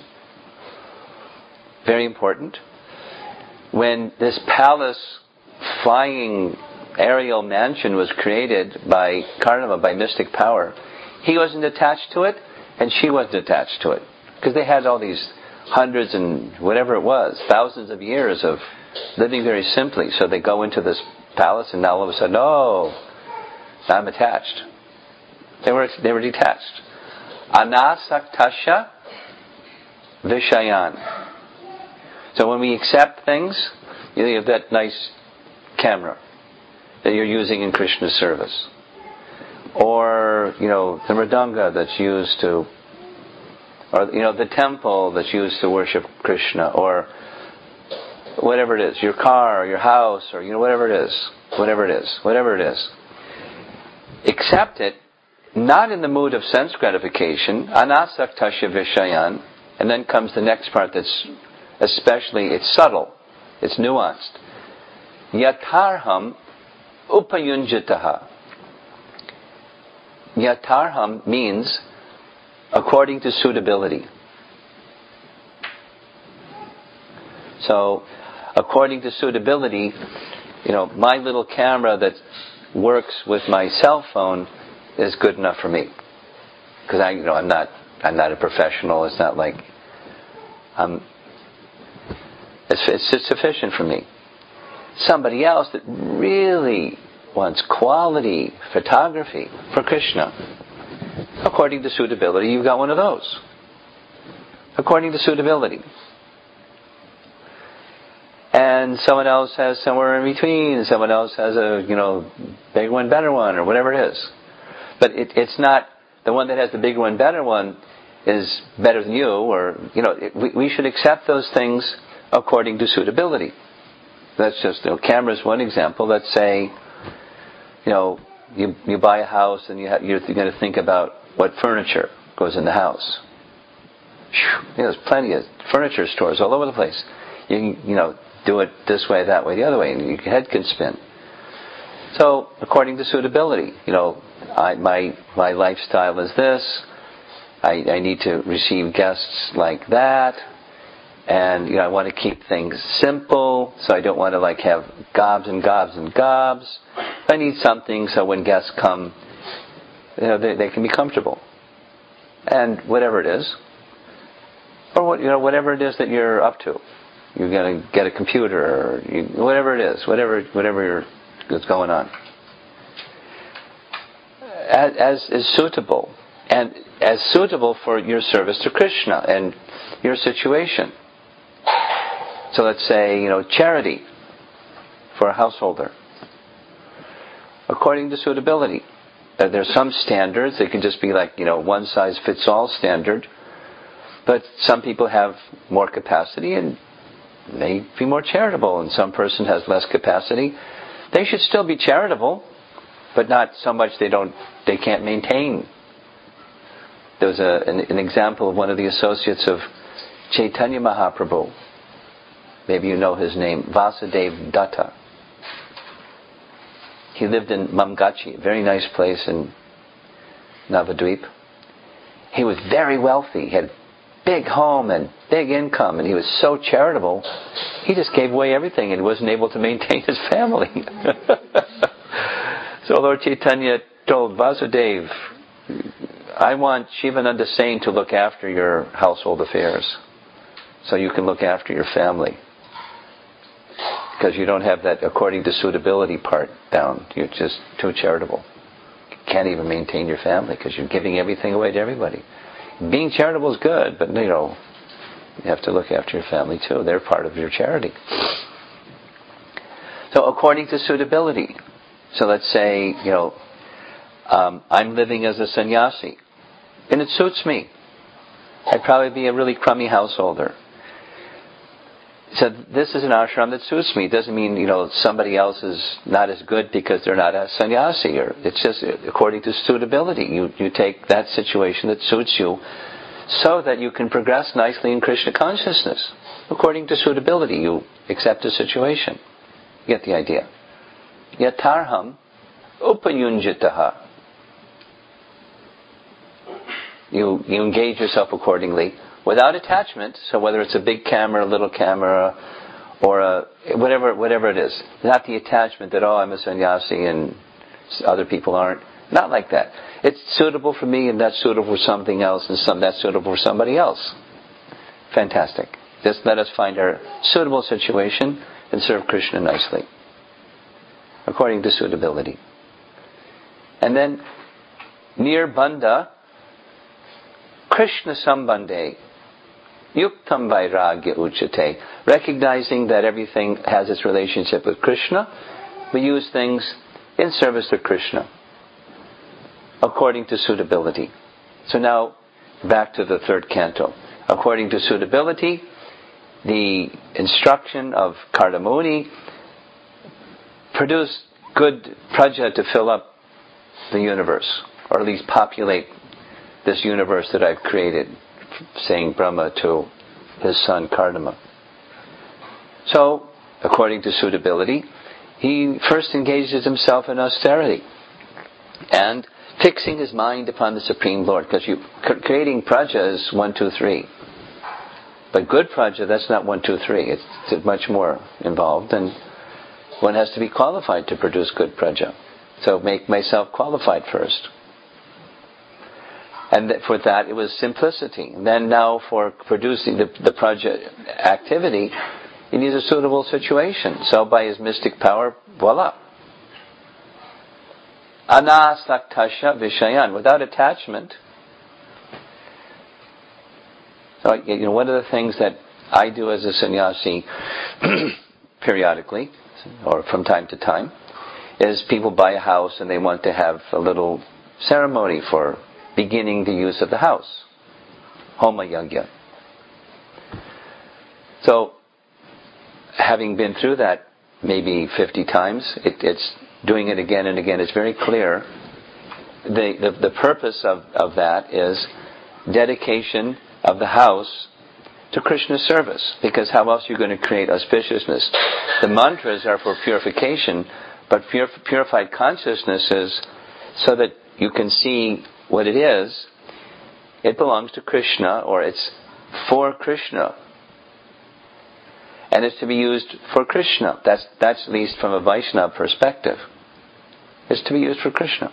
Very important. When this palace flying aerial mansion was created by Karnava, by mystic power, he wasn't attached to it, and she wasn't attached to it. Because they had all these hundreds and whatever it was, thousands of years of living very simply. So they go into this palace, and now all of a sudden, oh, I'm attached. They were they were detached. Anasaktasya Vishayan. So when we accept things, you have that nice camera that you're using in Krishna's service. Or, you know, the mridanga that's used to, or, you know, the temple that's used to worship Krishna, or whatever it is, your car, or your house, or, you know, whatever it is, whatever it is, whatever it is. Accept it, not in the mood of sense gratification, anasaktasya vishayan, and then comes the next part that's especially, it's subtle, it's nuanced. Yatarham upayunjitaha. Yatarham means according to suitability. So, according to suitability, you know, my little camera that works with my cell phone is good enough for me. Because I, you know, I'm not, I'm not a professional. It's not like, um, it's, it's sufficient for me. Somebody else that really wants quality photography for Krishna, according to suitability, you've got one of those. According to suitability. And someone else has somewhere in between, and someone else has a, you know, bigger one, better one, or whatever it is. But it, it's not, the one that has the bigger one, better one is better than you, or, you know, it, we, we should accept those things according to suitability. That's just, you know, camera's one example. Let's say, you know, you you buy a house and you have, you're going to think about what furniture goes in the house. Whew, you know, there's plenty of furniture stores all over the place. You can, you know, do it this way, that way, the other way, and your head can spin. So, according to suitability, you know, I, my my lifestyle is this. I, I need to receive guests like that, and you know I want to keep things simple, so I don't want to like have gobs and gobs and gobs. I need something so when guests come, you know, they, they can be comfortable, and whatever it is, or what you know whatever it is that you're up to. You're going to get a computer, or you, whatever it is, whatever whatever is going on, as, as is suitable, and as suitable for your service to Krishna and your situation. So let's say, you know, charity for a householder, according to suitability. Uh, there's some standards. They can just be like, you know, one size fits all standard, but some people have more capacity and may be more charitable, and some person has less capacity. They should still be charitable, but not so much they don't they can't maintain. There was a, an, an example of one of the associates of Chaitanya Mahaprabhu. Maybe you know his name, Vasudev Datta. He lived in Mamgachi, a very nice place in Navadvip. He was very wealthy. He had big home and big income, and he was so charitable, he just gave away everything and wasn't able to maintain his family. So Lord Chaitanya told Vasudev, I want Shivananda Sain to look after your household affairs so you can look after your family. Because you don't have that according to suitability part down. You're just too charitable. You can't even maintain your family because you're giving everything away to everybody. Being charitable is good, but you know, you have to look after your family too. They're part of your charity. So according to suitability. So let's say, you know, um, I'm living as a sannyasi, and it suits me. I'd probably be a really crummy householder. So this is an ashram that suits me. It doesn't mean, you know, somebody else is not as good because they're not a sannyasi. Or it's just according to suitability. You you take that situation that suits you so that you can progress nicely in Krishna consciousness. According to suitability, you accept a situation. You get the idea. Yatarham upayunjitaha. You, you engage yourself accordingly. Without attachment, so whether it's a big camera, a little camera, or a, whatever whatever it is. Not the attachment that, oh, I'm a sannyasi and other people aren't. Not like that. It's suitable for me and that's suitable for something else and some that's suitable for somebody else. Fantastic. Just let us find our suitable situation and serve Krishna nicely. According to suitability. And then, nirbandha, Krishna sambandhe, yuktam vairagya uchate. Recognizing that everything has its relationship with Krishna, we use things in service to Krishna. According to suitability. So now, back to the third canto. According to suitability, the instruction of Kardamuni produced good praja to fill up the universe, or at least populate this universe that I've created, saying Brahma to his son Kardama. So, according to suitability, he first engages himself in austerity and fixing his mind upon the Supreme Lord, because you creating praja is one, two, three. But good praja, that's not one, two, three. It's, it's much more involved, and one has to be qualified to produce good praja. So make myself qualified first. And for that, it was simplicity. And then now for producing the, the praja activity, he needs a suitable situation. So by his mystic power, voila. Anasaktasha vishayan, without attachment. So, you know, one of the things that I do as a sannyasi periodically, or from time to time, is people buy a house and they want to have a little ceremony for beginning the use of the house. Homa yagya. So, having been through that maybe fifty times, it, it's doing it again and again. It's very clear. The, the, the purpose of, of that is dedication of the house to Krishna's service. Because how else are you going to create auspiciousness? The mantras are for purification, but pur- purified consciousness is so that you can see what it is. It belongs to Krishna, or it's for Krishna. And it's to be used for Krishna. That's, that's at least from a Vaishnava perspective. It's to be used for Krishna.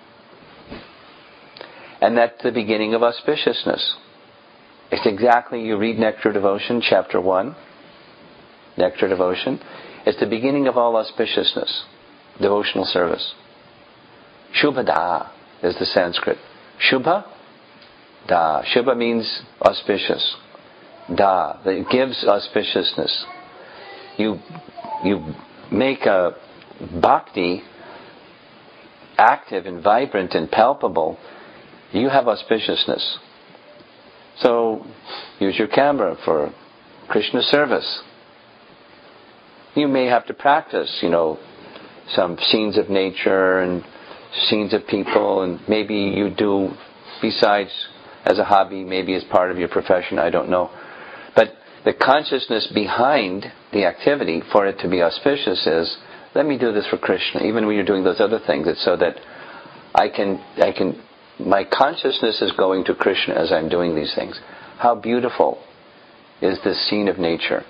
And that's the beginning of auspiciousness. It's exactly, you read Nectar Devotion, chapter one. Nectar Devotion. It's the beginning of all auspiciousness. Devotional service. Shubhada is the Sanskrit. Shubha, da. Shubha means auspicious. Da, that gives auspiciousness. You, you make a bhakti active and vibrant and palpable. You have auspiciousness. So, use your camera for Krishna service. You may have to practice, you know, some scenes of nature and scenes of people, and maybe you do, besides as a hobby, maybe as part of your profession, I don't know. But the consciousness behind the activity for it to be auspicious is, let me do this for Krishna. Even when you're doing those other things, it's so that I can, I can, my consciousness is going to Krishna as I'm doing these things. How beautiful is this scene of nature?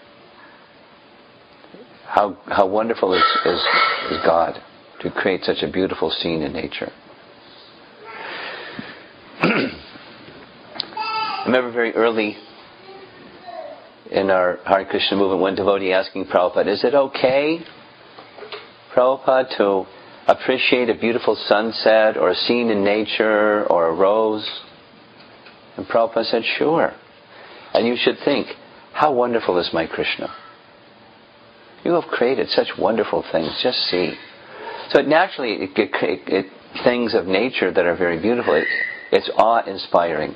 How how wonderful is, is, is God to create such a beautiful scene in nature. I remember very early in our Hare Krishna movement, one devotee asking Prabhupada, is it okay, Prabhupada, to appreciate a beautiful sunset or a scene in nature or a rose? And Prabhupada said, sure. And you should think, how wonderful is my Krishna? You have created such wonderful things. Just see. So it naturally, it, it, it, things of nature that are very beautiful, it, it's awe-inspiring.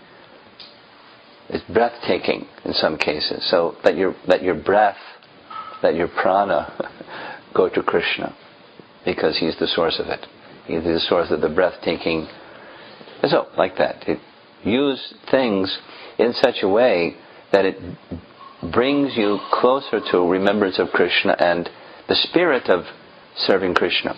It's breathtaking in some cases. So let your let your breath, let your prana go to Krishna, because He's the source of it. He's the source of the breathtaking. So like that, it, use things in such a way that it brings you closer to remembrance of Krishna and the spirit of serving Krishna,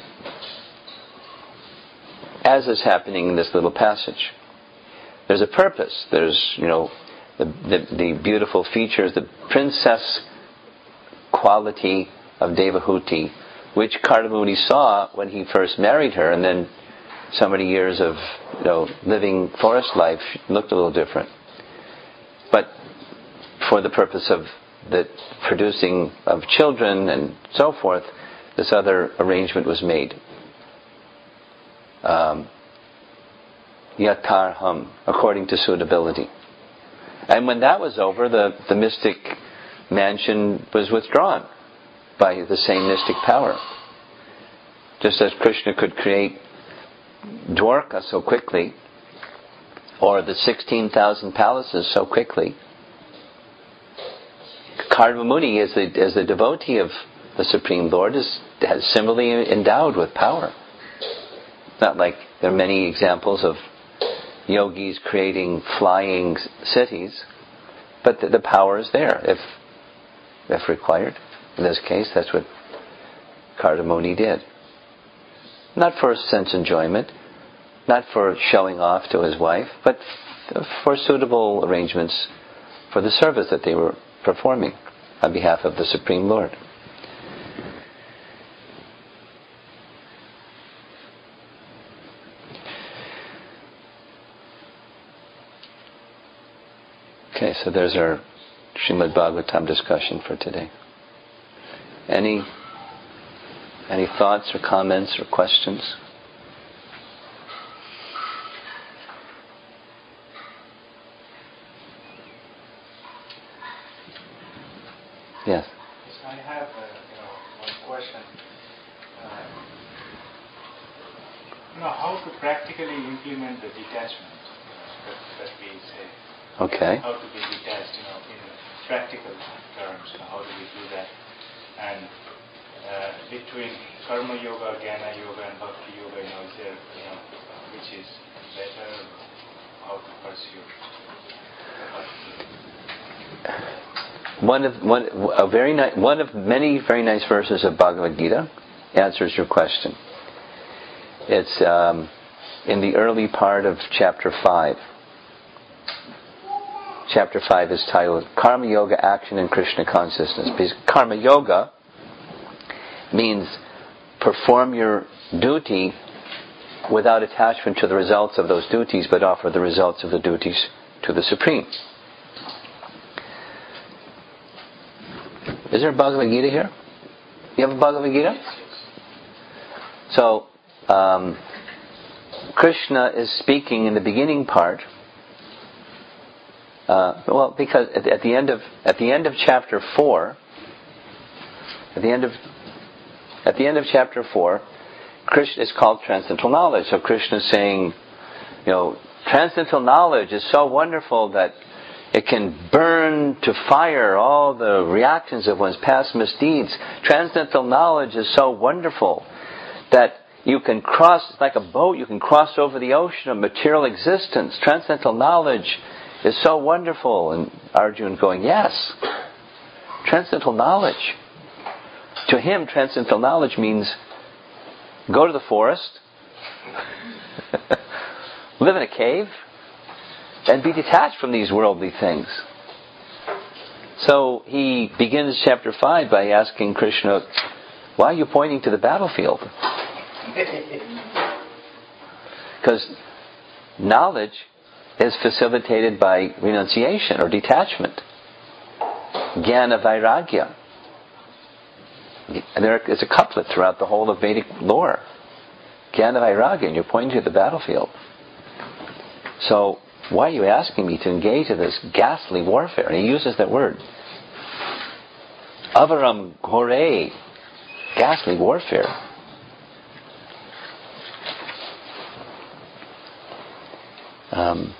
as is happening in this little passage. There's a purpose. There's, you know, the, the, the beautiful features, the princess quality of Devahuti, which Kardamuni saw when he first married her, and then so many years of, you know, living forest life looked a little different. But for the purpose of the producing of children and so forth, this other arrangement was made. Um, yatarham, according to suitability. And when that was over, the, the mystic mansion was withdrawn by the same mystic power. Just as Krishna could create Dwarka so quickly, or the sixteen thousand palaces so quickly, Kardamuni, as the, as the devotee of the Supreme Lord, is has similarly endowed with power. Not like there are many examples of yogis creating flying cities, but the, the power is there if if required. In this case, that's what Kardamuni did. Not for sense enjoyment, not for showing off to his wife, but for suitable arrangements for the service that they were performing on behalf of the Supreme Lord. Okay, so there's our Srimad Bhagavatam discussion for today. Any any thoughts or comments or questions? Yes. I have uh, you know, one question. Uh, you know, how to practically implement the detachment, you know, that, that we say. Okay. How to be detached, you know, in practical terms. You know, how do we do that? And uh, between karma yoga, jnana yoga, and bhakti yoga, you know, is there, you know, which is better? How to pursue? One of one a very nice one of many very nice verses of Bhagavad Gita answers your question. It's um, in the early part of chapter five. Chapter five is titled Karma Yoga Action in Krishna Consciousness. Because Karma Yoga means perform your duty without attachment to the results of those duties, but offer the results of the duties to the Supreme. Is there a Bhagavad Gita here? You have a Bhagavad Gita? So, um, Krishna is speaking in the beginning part. Uh, well, because at, at the end of at the end of chapter four, at the end of at the end of chapter four, Krishna is called transcendental knowledge. So Krishna is saying, you know, transcendental knowledge is so wonderful that it can burn to fire all the reactions of one's past misdeeds. Transcendental knowledge is so wonderful that you can cross, it's like a boat, you can cross over the ocean of material existence. Transcendental knowledge is so wonderful. And Arjuna going, yes, transcendental knowledge. To him, transcendental knowledge means go to the forest, live in a cave, and be detached from these worldly things. So he begins chapter five by asking Krishna, why are you pointing to the battlefield? Because knowledge is facilitated by renunciation or detachment. Jnana Vairagya. And there is a couplet throughout the whole of Vedic lore. Jnana Vairagya, and you're pointing to the battlefield. So, why are you asking me to engage in this ghastly warfare? And he uses that word. Avaram Ghore. Ghastly warfare. Um,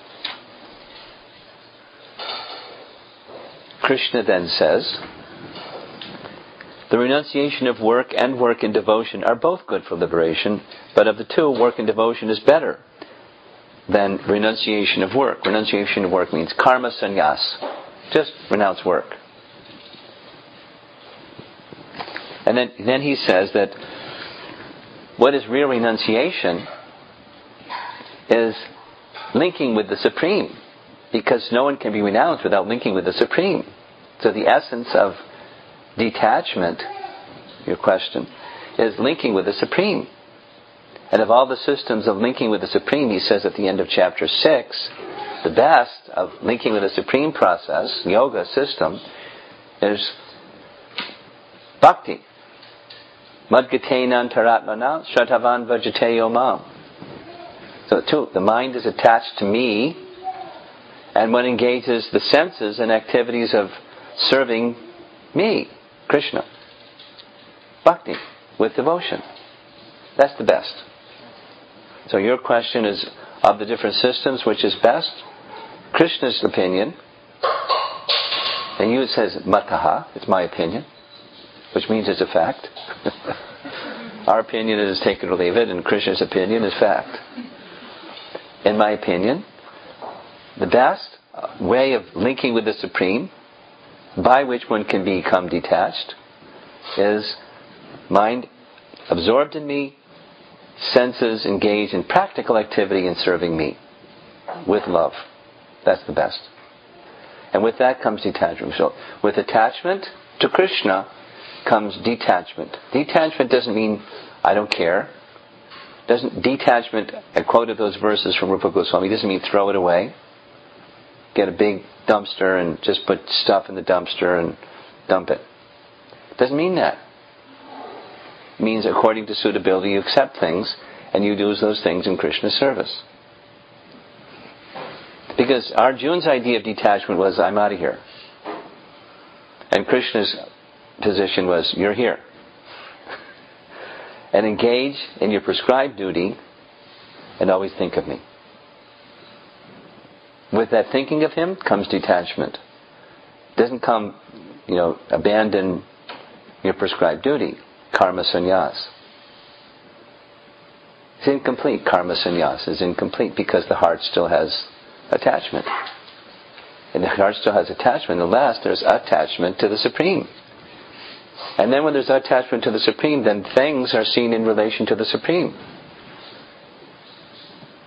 Krishna then says, the renunciation of work and work in devotion are both good for liberation, but of the two, work in devotion is better than renunciation of work. Renunciation of work means karma sannyas. Just renounce work. And then, then he says that what is real renunciation is linking with the Supreme, because no one can be renounced without linking with the Supreme. So the essence of detachment, your question, is linking with the Supreme. And of all the systems of linking with the Supreme, he says at the end of chapter six, the best of linking with the Supreme process, yoga system, is bhakti. Madgatenan taratmana shratavan vajatayo mam. So two, the mind is attached to me, and one engages the senses and activities of serving me, Krishna. Bhakti, with devotion. That's the best. So your question is, of the different systems, which is best? Krishna's opinion, and you it says mataha, it's my opinion, which means it's a fact. Our opinion is take it or leave it, and Krishna's opinion is fact. In my opinion, the best way of linking with the Supreme, by which one can become detached, is mind absorbed in me, senses engaged in practical activity in serving me, with love. That's the best. And with that comes detachment. So, with attachment to Krishna comes detachment. Detachment doesn't mean I don't care. Doesn't detachment, I quoted those verses from Rupa Goswami, doesn't mean throw it away. Get a big dumpster and just put stuff in the dumpster and dump it. Doesn't mean that. It means according to suitability you accept things and you do those things in Krishna's service. Because Arjuna's idea of detachment was, I'm out of here. And Krishna's position was, you're here. And engage in your prescribed duty and always think of me. With that thinking of him comes detachment. Doesn't come, you know, abandon your prescribed duty. Karma sannyas. It's incomplete. Karma sannyas is incomplete because the heart still has attachment. And the heart still has attachment unless there's attachment to the Supreme. And then when there's attachment to the Supreme, then things are seen in relation to the Supreme.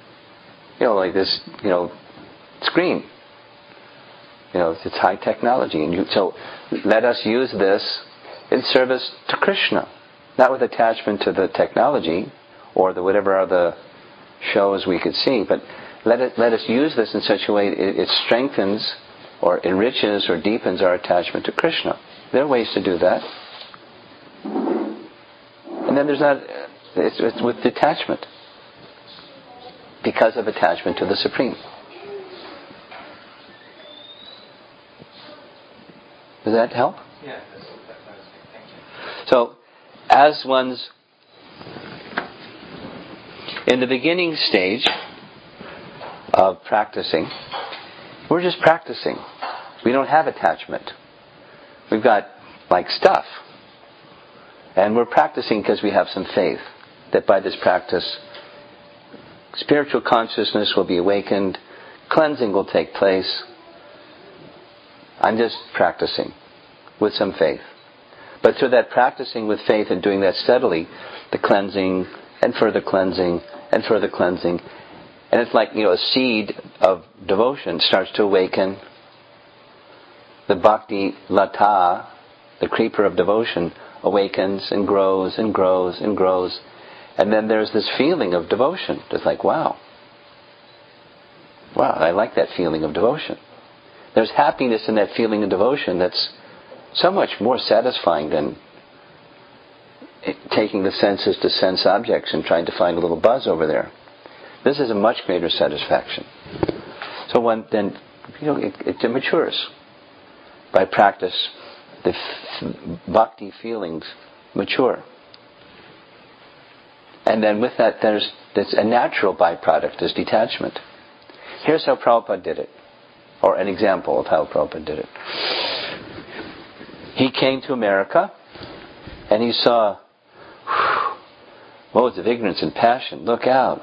You know, like this, you know, screen. You know, it's high technology. And you, so let us use this in service to Krishna. Not with attachment to the technology or the whatever other shows we could see, but let it let us use this in such a way it, it strengthens or enriches or deepens our attachment to Krishna. There are ways to do that. And then there's not, it's, it's with detachment. Because of attachment to the Supreme. Does that help? Yeah, that's, that's thank you. So, as one's in the beginning stage of practicing, we're just practicing. We don't have attachment. We've got like stuff. And we're practicing because we have some faith that by this practice spiritual consciousness will be awakened, cleansing will take place. I'm just practicing with some faith. But through that practicing with faith and doing that steadily, the cleansing and further cleansing and further cleansing, and it's like, you know, a seed of devotion starts to awaken. The bhakti lata, the creeper of devotion, awakens and grows and grows and grows. And then there's this feeling of devotion. It's like, wow. Wow, I like that feeling of devotion. There's happiness in that feeling of devotion that's so much more satisfying than taking the senses to sense objects and trying to find a little buzz over there. This is a much greater satisfaction. So one then, you know, it, it matures. By practice, the f- bhakti feelings mature. And then with that, there's, there's a natural byproduct, is detachment. Here's how Prabhupada did it. Or an example of how Prabhupada did it. He came to America, and he saw whew, modes of ignorance and passion. Look out.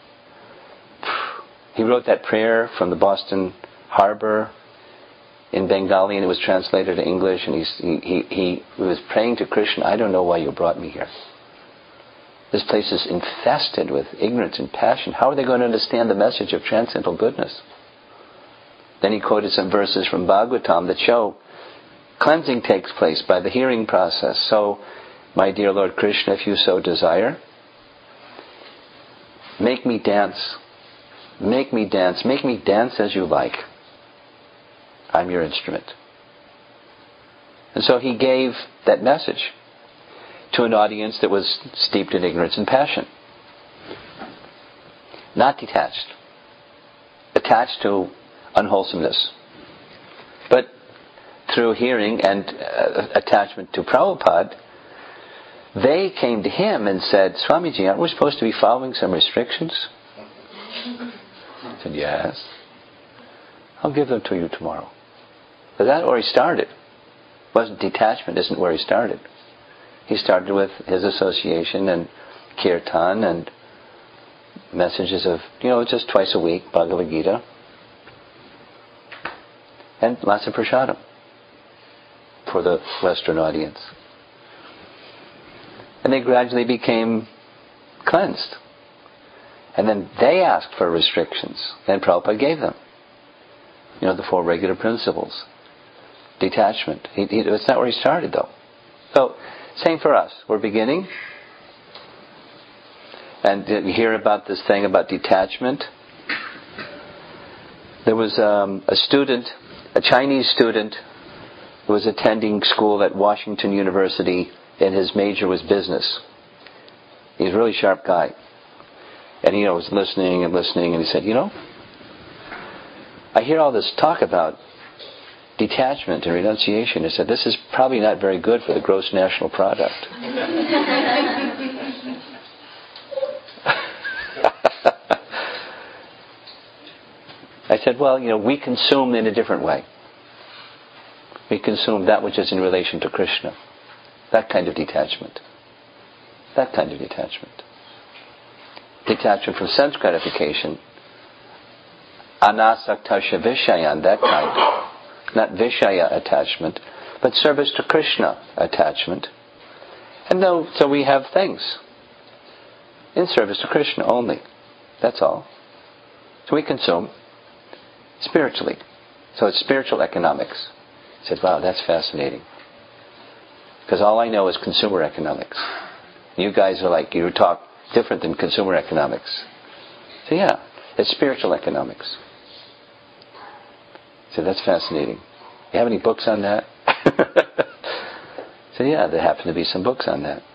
He wrote that prayer from the Boston Harbor in Bengali, and it was translated to English, and he, he, he, he was praying to Krishna, I don't know why you brought me here. This place is infested with ignorance and passion. How are they going to understand the message of transcendental goodness? Then he quoted some verses from Bhagavatam that show cleansing takes place by the hearing process. So, my dear Lord Krishna, if you so desire, make me dance. Make me dance. Make me dance as you like. I'm your instrument. And so he gave that message to an audience that was steeped in ignorance and passion. Not detached. Attached to unwholesomeness. But through hearing and uh, attachment to Prabhupada, they came to him and said, Swamiji, aren't we supposed to be following some restrictions? He said, yes. I'll give them to you tomorrow. But that's where he started. It wasn't detachment, isn't where he started. He started with his association and kirtan and messages of, you know, just twice a week, Bhagavad Gita. And lots of prasadam for the Western audience. And they gradually became cleansed. And then they asked for restrictions. And Prabhupada gave them. You know, the four regular principles. Detachment. He, he, it's not where he started, though. So, same for us. We're beginning. And you hear about this thing about detachment. There was um, a student, a Chinese student, who was attending school at Washington University, and his major was business. He's a really sharp guy. And, you know, was listening and listening, and he said, you know, I hear all this talk about detachment and renunciation. He said, this is probably not very good for the gross national product. I said, well, you know, we consume in a different way. We consume that which is in relation to Krishna. That kind of detachment. That kind of detachment. Detachment from sense gratification. Anasaktasya vishayan, that kind. Not vishaya attachment, but service to Krishna attachment. And no, so we have things in service to Krishna only. That's all. So we consume spiritually. So it's spiritual economics. I said, wow, that's fascinating. Because all I know is consumer economics. You guys are like, you talk different than consumer economics. So yeah, it's spiritual economics. So that's fascinating. You have any books on that? So yeah, there happen to be some books on that.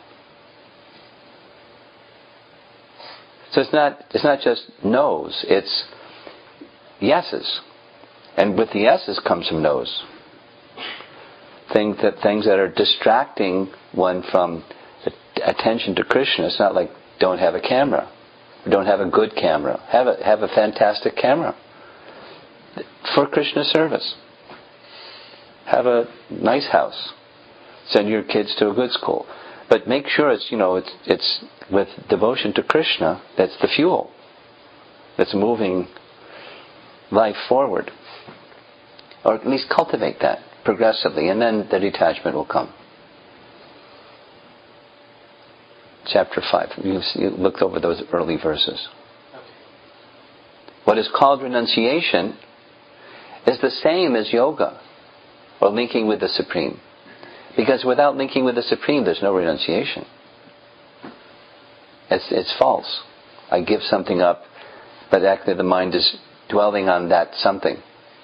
So it's not it's not just no's, it's yeses. And with the yeses comes some no's. Things that things that are distracting one from attention to Krishna. It's not like don't have a camera. Don't have a good camera. Have a have a fantastic camera. For Krishna service. Have a nice house. Send your kids to a good school. But make sure it's, you know, it's it's with devotion to Krishna, that's the fuel. That's moving life forward. Or at least cultivate that progressively, and then the detachment will come. Chapter five. You, you looked over those early verses. Okay. What is called renunciation is the same as yoga, or linking with the Supreme. Because without linking with the Supreme, there's no renunciation. It's, it's false. I give something up, but actually the mind is dwelling on that something.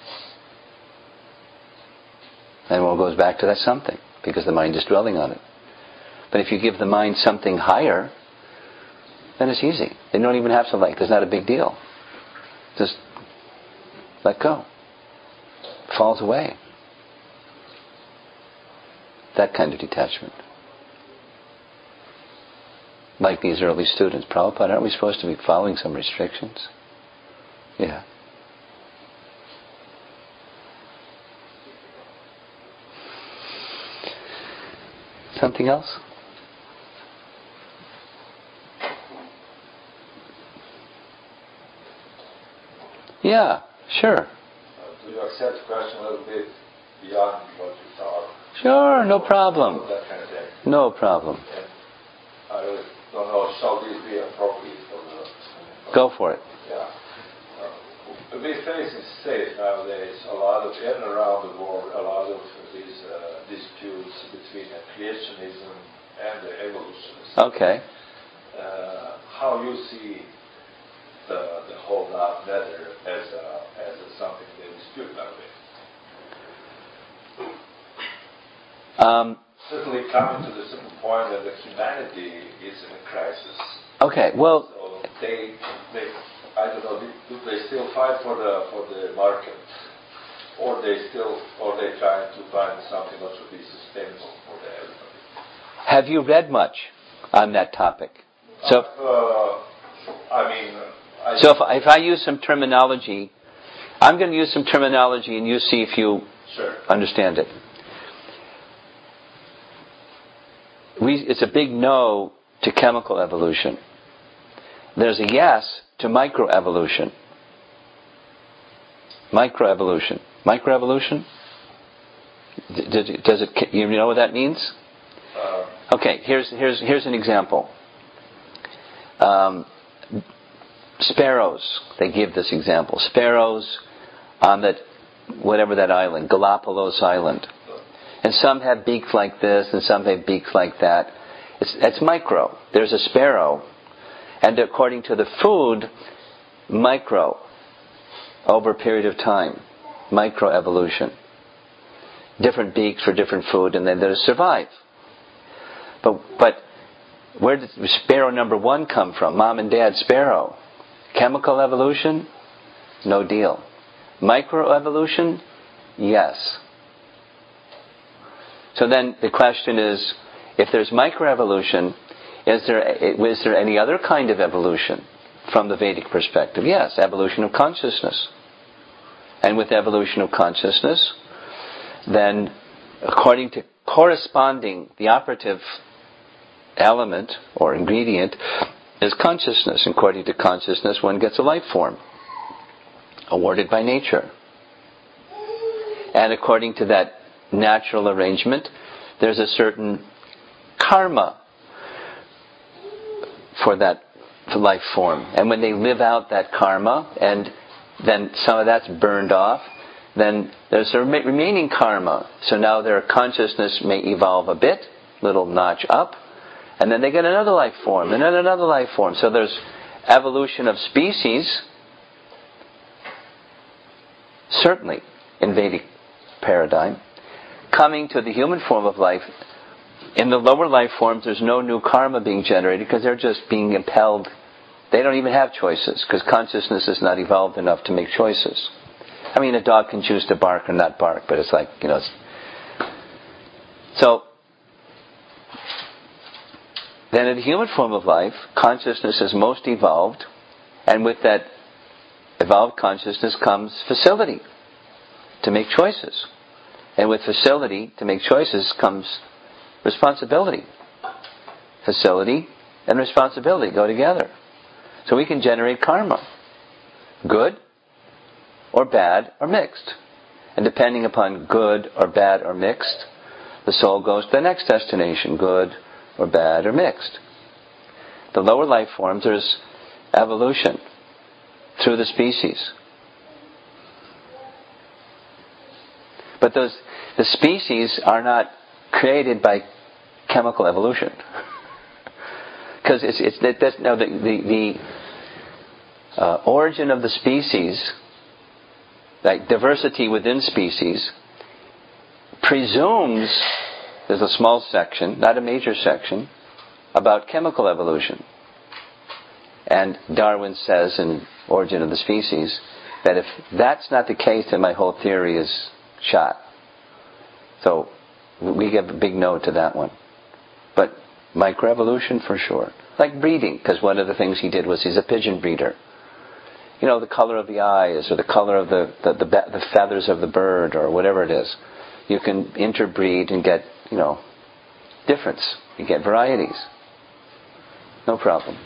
And one goes back to that something, because the mind is dwelling on it. But if you give the mind something higher, then it's easy. You don't even have to like. It's not a big deal. Just let go. It falls away. That kind of detachment. Like these early students. Prabhupada, aren't we supposed to be following some restrictions? Yeah. Something else? Yeah, sure. Uh, do you accept the question a little bit beyond what you thought? Sure, no problem. That kind of thing. No problem. And I really don't know, shall this be appropriate for the... For Go for it. Yeah. Uh, we face in state nowadays a lot of, and around the world, a lot of these uh, disputes between uh, creationism and the evolutionists. Okay. Uh, how you see the the whole matter as a, as a something they dispute nowadays? Um, Certainly coming to the certain point that the humanity is in a crisis. Okay, well... So they, they, I don't know, do they still fight for the for the market? Or they still, or they try to find something that should be sustainable for the everybody? Have you read much on that topic? So, uh, I mean... I so if, if I use some terminology, I'm going to use some terminology and you see if you sure. understand it. We, it's a big no to chemical evolution. There's a yes to microevolution. Microevolution. Microevolution? Does it, does it, you know what that means? Uh, okay, here's here's here's an example. Um, sparrows. They give this example. Sparrows on that whatever that island, Galapagos Island. And some have beaks like this, and some have beaks like that. It's, it's micro. There's a sparrow, and according to the food, micro, over a period of time, microevolution. Different beaks for different food, and then they survive. But but where did sparrow number one come from? Mom and dad sparrow. Chemical evolution? No deal. Microevolution? Yes. So then the question is, if there's microevolution, is there is there any other kind of evolution from the Vedic perspective? Yes, evolution of consciousness. And with evolution of consciousness, then according to corresponding, the operative element or ingredient is consciousness. And according to consciousness, one gets a life form awarded by nature. And according to that natural arrangement, there's a certain karma for that life form. And when they live out that karma, and then some of that's burned off, then there's a remaining karma. So now their consciousness may evolve a bit, little notch up, and then they get another life form, and then another life form. So there's evolution of species, certainly in Vedic paradigm. Coming to the human form of life, in the lower life forms there's no new karma being generated because they're just being impelled. They don't even have choices because consciousness is not evolved enough to make choices. I mean, a dog can choose to bark or not bark, but it's like, you know. It's... So, then in the human form of life, consciousness is most evolved, and with that evolved consciousness comes facility to make choices. And with facility to make choices comes responsibility. Facility and responsibility go together. So we can generate karma. Good or bad or mixed. And depending upon good or bad or mixed, the soul goes to the next destination, good or bad or mixed. The lower life forms, there's evolution through the species. But those the species are not created by chemical evolution. Because it's it's that that's, no the the, the uh, origin of the species, like diversity within species, presumes there's a small section, not a major section, about chemical evolution. And Darwin says in Origin of the Species that if that's not the case, then my whole theory is shot. So we give a big no to that one. But microevolution for sure. Like breeding, because one of the things he did was he's a pigeon breeder. You know, the color of the eyes or the color of the the, the, the feathers of the bird or whatever it is. You can interbreed and get, you know, difference. You get varieties. No problem.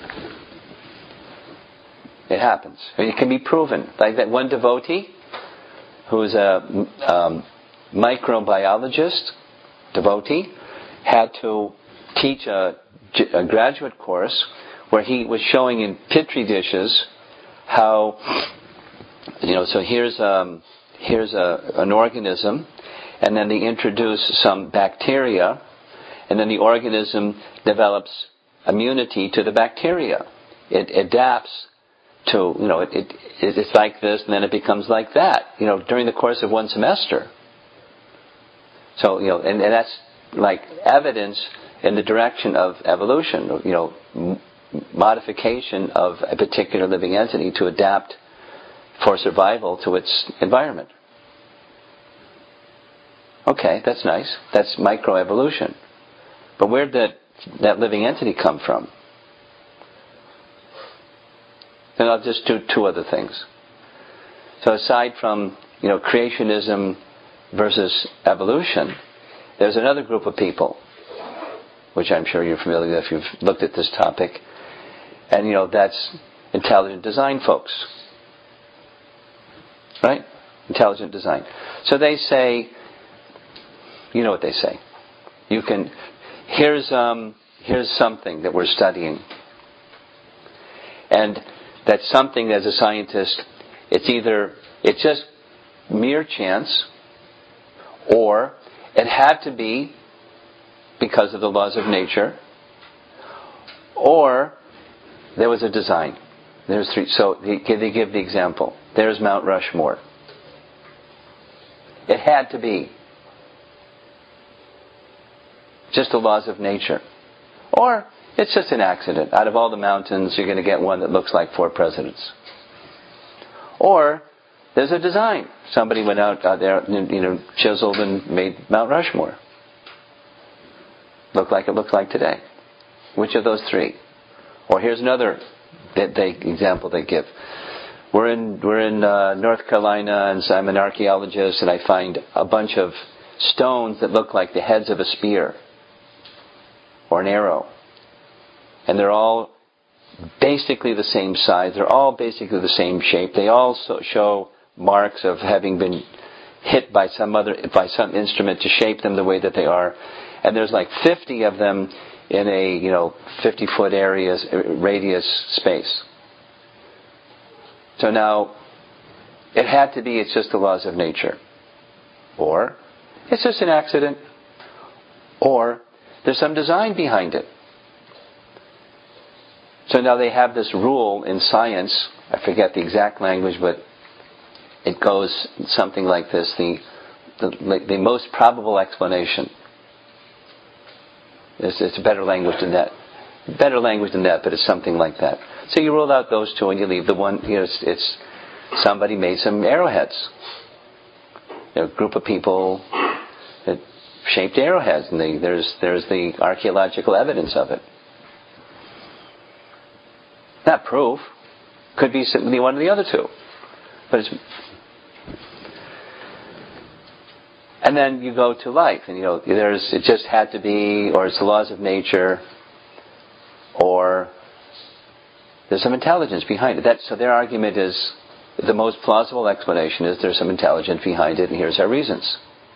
It happens. I mean, it can be proven. Like that one devotee who's a um, microbiologist, devotee, had to teach a, a graduate course where he was showing in petri dishes how, you know, so here's um, here's a, an organism, and then they introduce some bacteria, and then the organism develops immunity to the bacteria. It adapts to, you know, it, it it's like this, and then it becomes like that, you know, during the course of one semester. So, you know, and, and that's like evidence in the direction of evolution, you know, m- modification of a particular living entity to adapt for survival to its environment. Okay, that's nice. That's microevolution. But where did that, that living entity come from? And I'll just do two other things. So aside from, you know, creationism versus evolution, there's another group of people, which I'm sure you're familiar with if you've looked at this topic, and, you know, that's intelligent design folks. Right? Intelligent design. So they say, you know what they say. You can, here's um, here's something that we're studying. And that something, as a scientist, it's either, it's just mere chance, or it had to be because of the laws of nature, or there was a design. There's three. So they, they give the example. There's Mount Rushmore. It had to be. Just the laws of nature. Or it's just an accident. Out of all the mountains, you're going to get one that looks like four presidents. Or there's a design. Somebody went out, out there, you know, chiseled and made Mount Rushmore. Look like it looks like today. Which of those three? Or here's another that they, example they give. We're in we're in uh, North Carolina, and so I'm an archaeologist, and I find a bunch of stones that look like the heads of a spear or an arrow, and they're all basically the same size. They're all basically the same shape. They all show marks of having been hit by some other by some instrument to shape them the way that they are. And there's like fifty of them in a, you know, fifty foot area, radius space. So now, it had to be, it's just the laws of nature. Or, it's just an accident. Or, there's some design behind it. So now they have this rule in science, I forget the exact language, but it goes something like this, the, the, the most probable explanation. It's, it's a better language than that. Better language than that, but it's something like that. So you rule out those two and you leave the one, you know, it's, it's somebody made some arrowheads. You know, a group of people that shaped arrowheads, and they, there's, there's the archaeological evidence of it. Not proof. Could be simply one of the other two. But it's... And then you go to life, and you know, there's, it just had to be, or it's the laws of nature, or there's some intelligence behind it. That, so their argument is, the most plausible explanation is there's some intelligence behind it, and here's our reasons.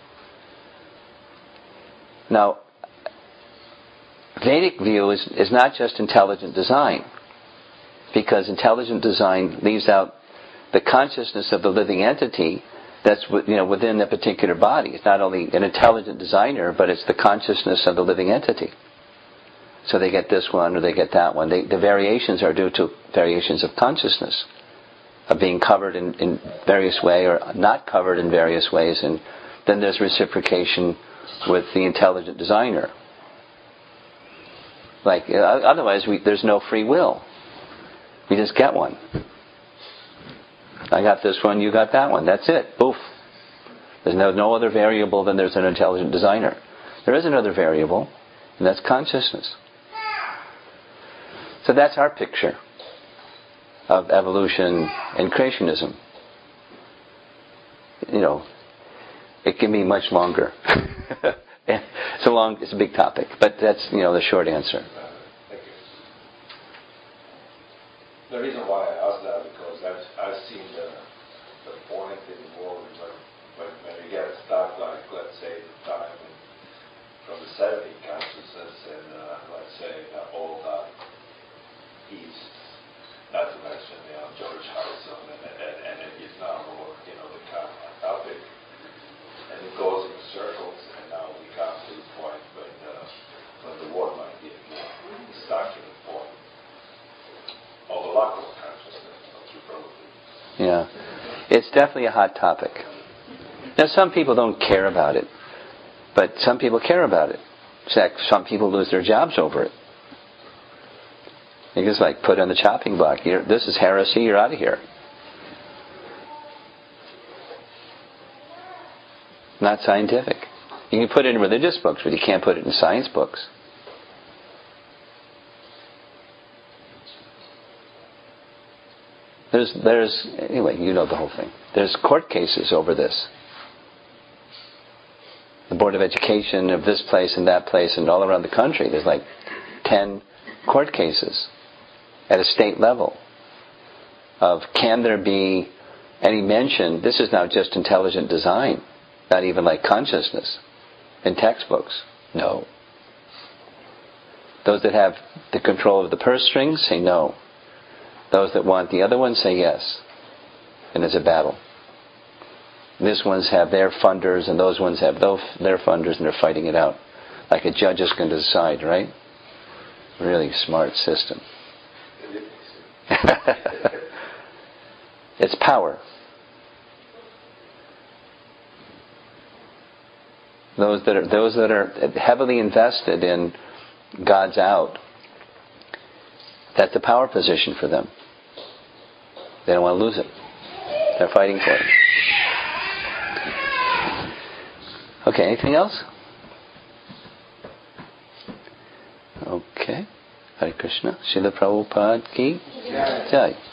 Now, Vedic view is, is not just intelligent design, because intelligent design leaves out the consciousness of the living entity that's, you know, within a particular body. It's not only an intelligent designer, but it's the consciousness of the living entity. So they get this one or they get that one. They, the variations are due to variations of consciousness, of being covered in, in various ways or not covered in various ways, and then there's reciprocation with the intelligent designer. Like, uh, otherwise we, there's no free will. We just get one. I got this one, you got that one. That's it. Boof. There's no, no other variable than there's an intelligent designer. There is another variable, and that's consciousness. So that's our picture of evolution and creationism. You know, it can be much longer. It's a long, it's a big topic, but that's, you know, the short answer. Thank you. The reason why I asked that because I've, I've seen the, the point in the world when, when, when we get stuck, like let's say the time in, from the seventies consciousness and uh, let's say the old uh, East, not to mention, you know, George Harrison and, and, and it is now more, you know, the kind of topic, and it goes in circles, and now we come to the point when, uh, when the world might be stuck in the point of the lack of consciousness, don't you probably? Yeah, it's definitely a hot topic. Now, some people don't care about it, but some people care about it. In fact, some people lose their jobs over it. You just like put on the chopping block. You're, this is heresy. You're out of here. Not scientific. You can put it in religious books, but you can't put it in science books. There's, there's, anyway, you know the whole thing. There's court cases over this. The Board of Education of this place and that place and all around the country. There's like ten court cases at a state level of can there be any mention, this is now just intelligent design, not even like consciousness, in textbooks. No. Those that have the control of the purse strings say no. Those that want the other one say yes. And it's a battle. These ones have their funders and those ones have those, their funders, and they're fighting it out. Like a judge is going to decide, right? Really smart system. It's power. Those that are those that are heavily invested in God's out, that's the power position for them. They don't want to lose it. They're fighting for it. Okay, anything else? Okay. Hare Krishna. Srila Prabhupada ki Jai.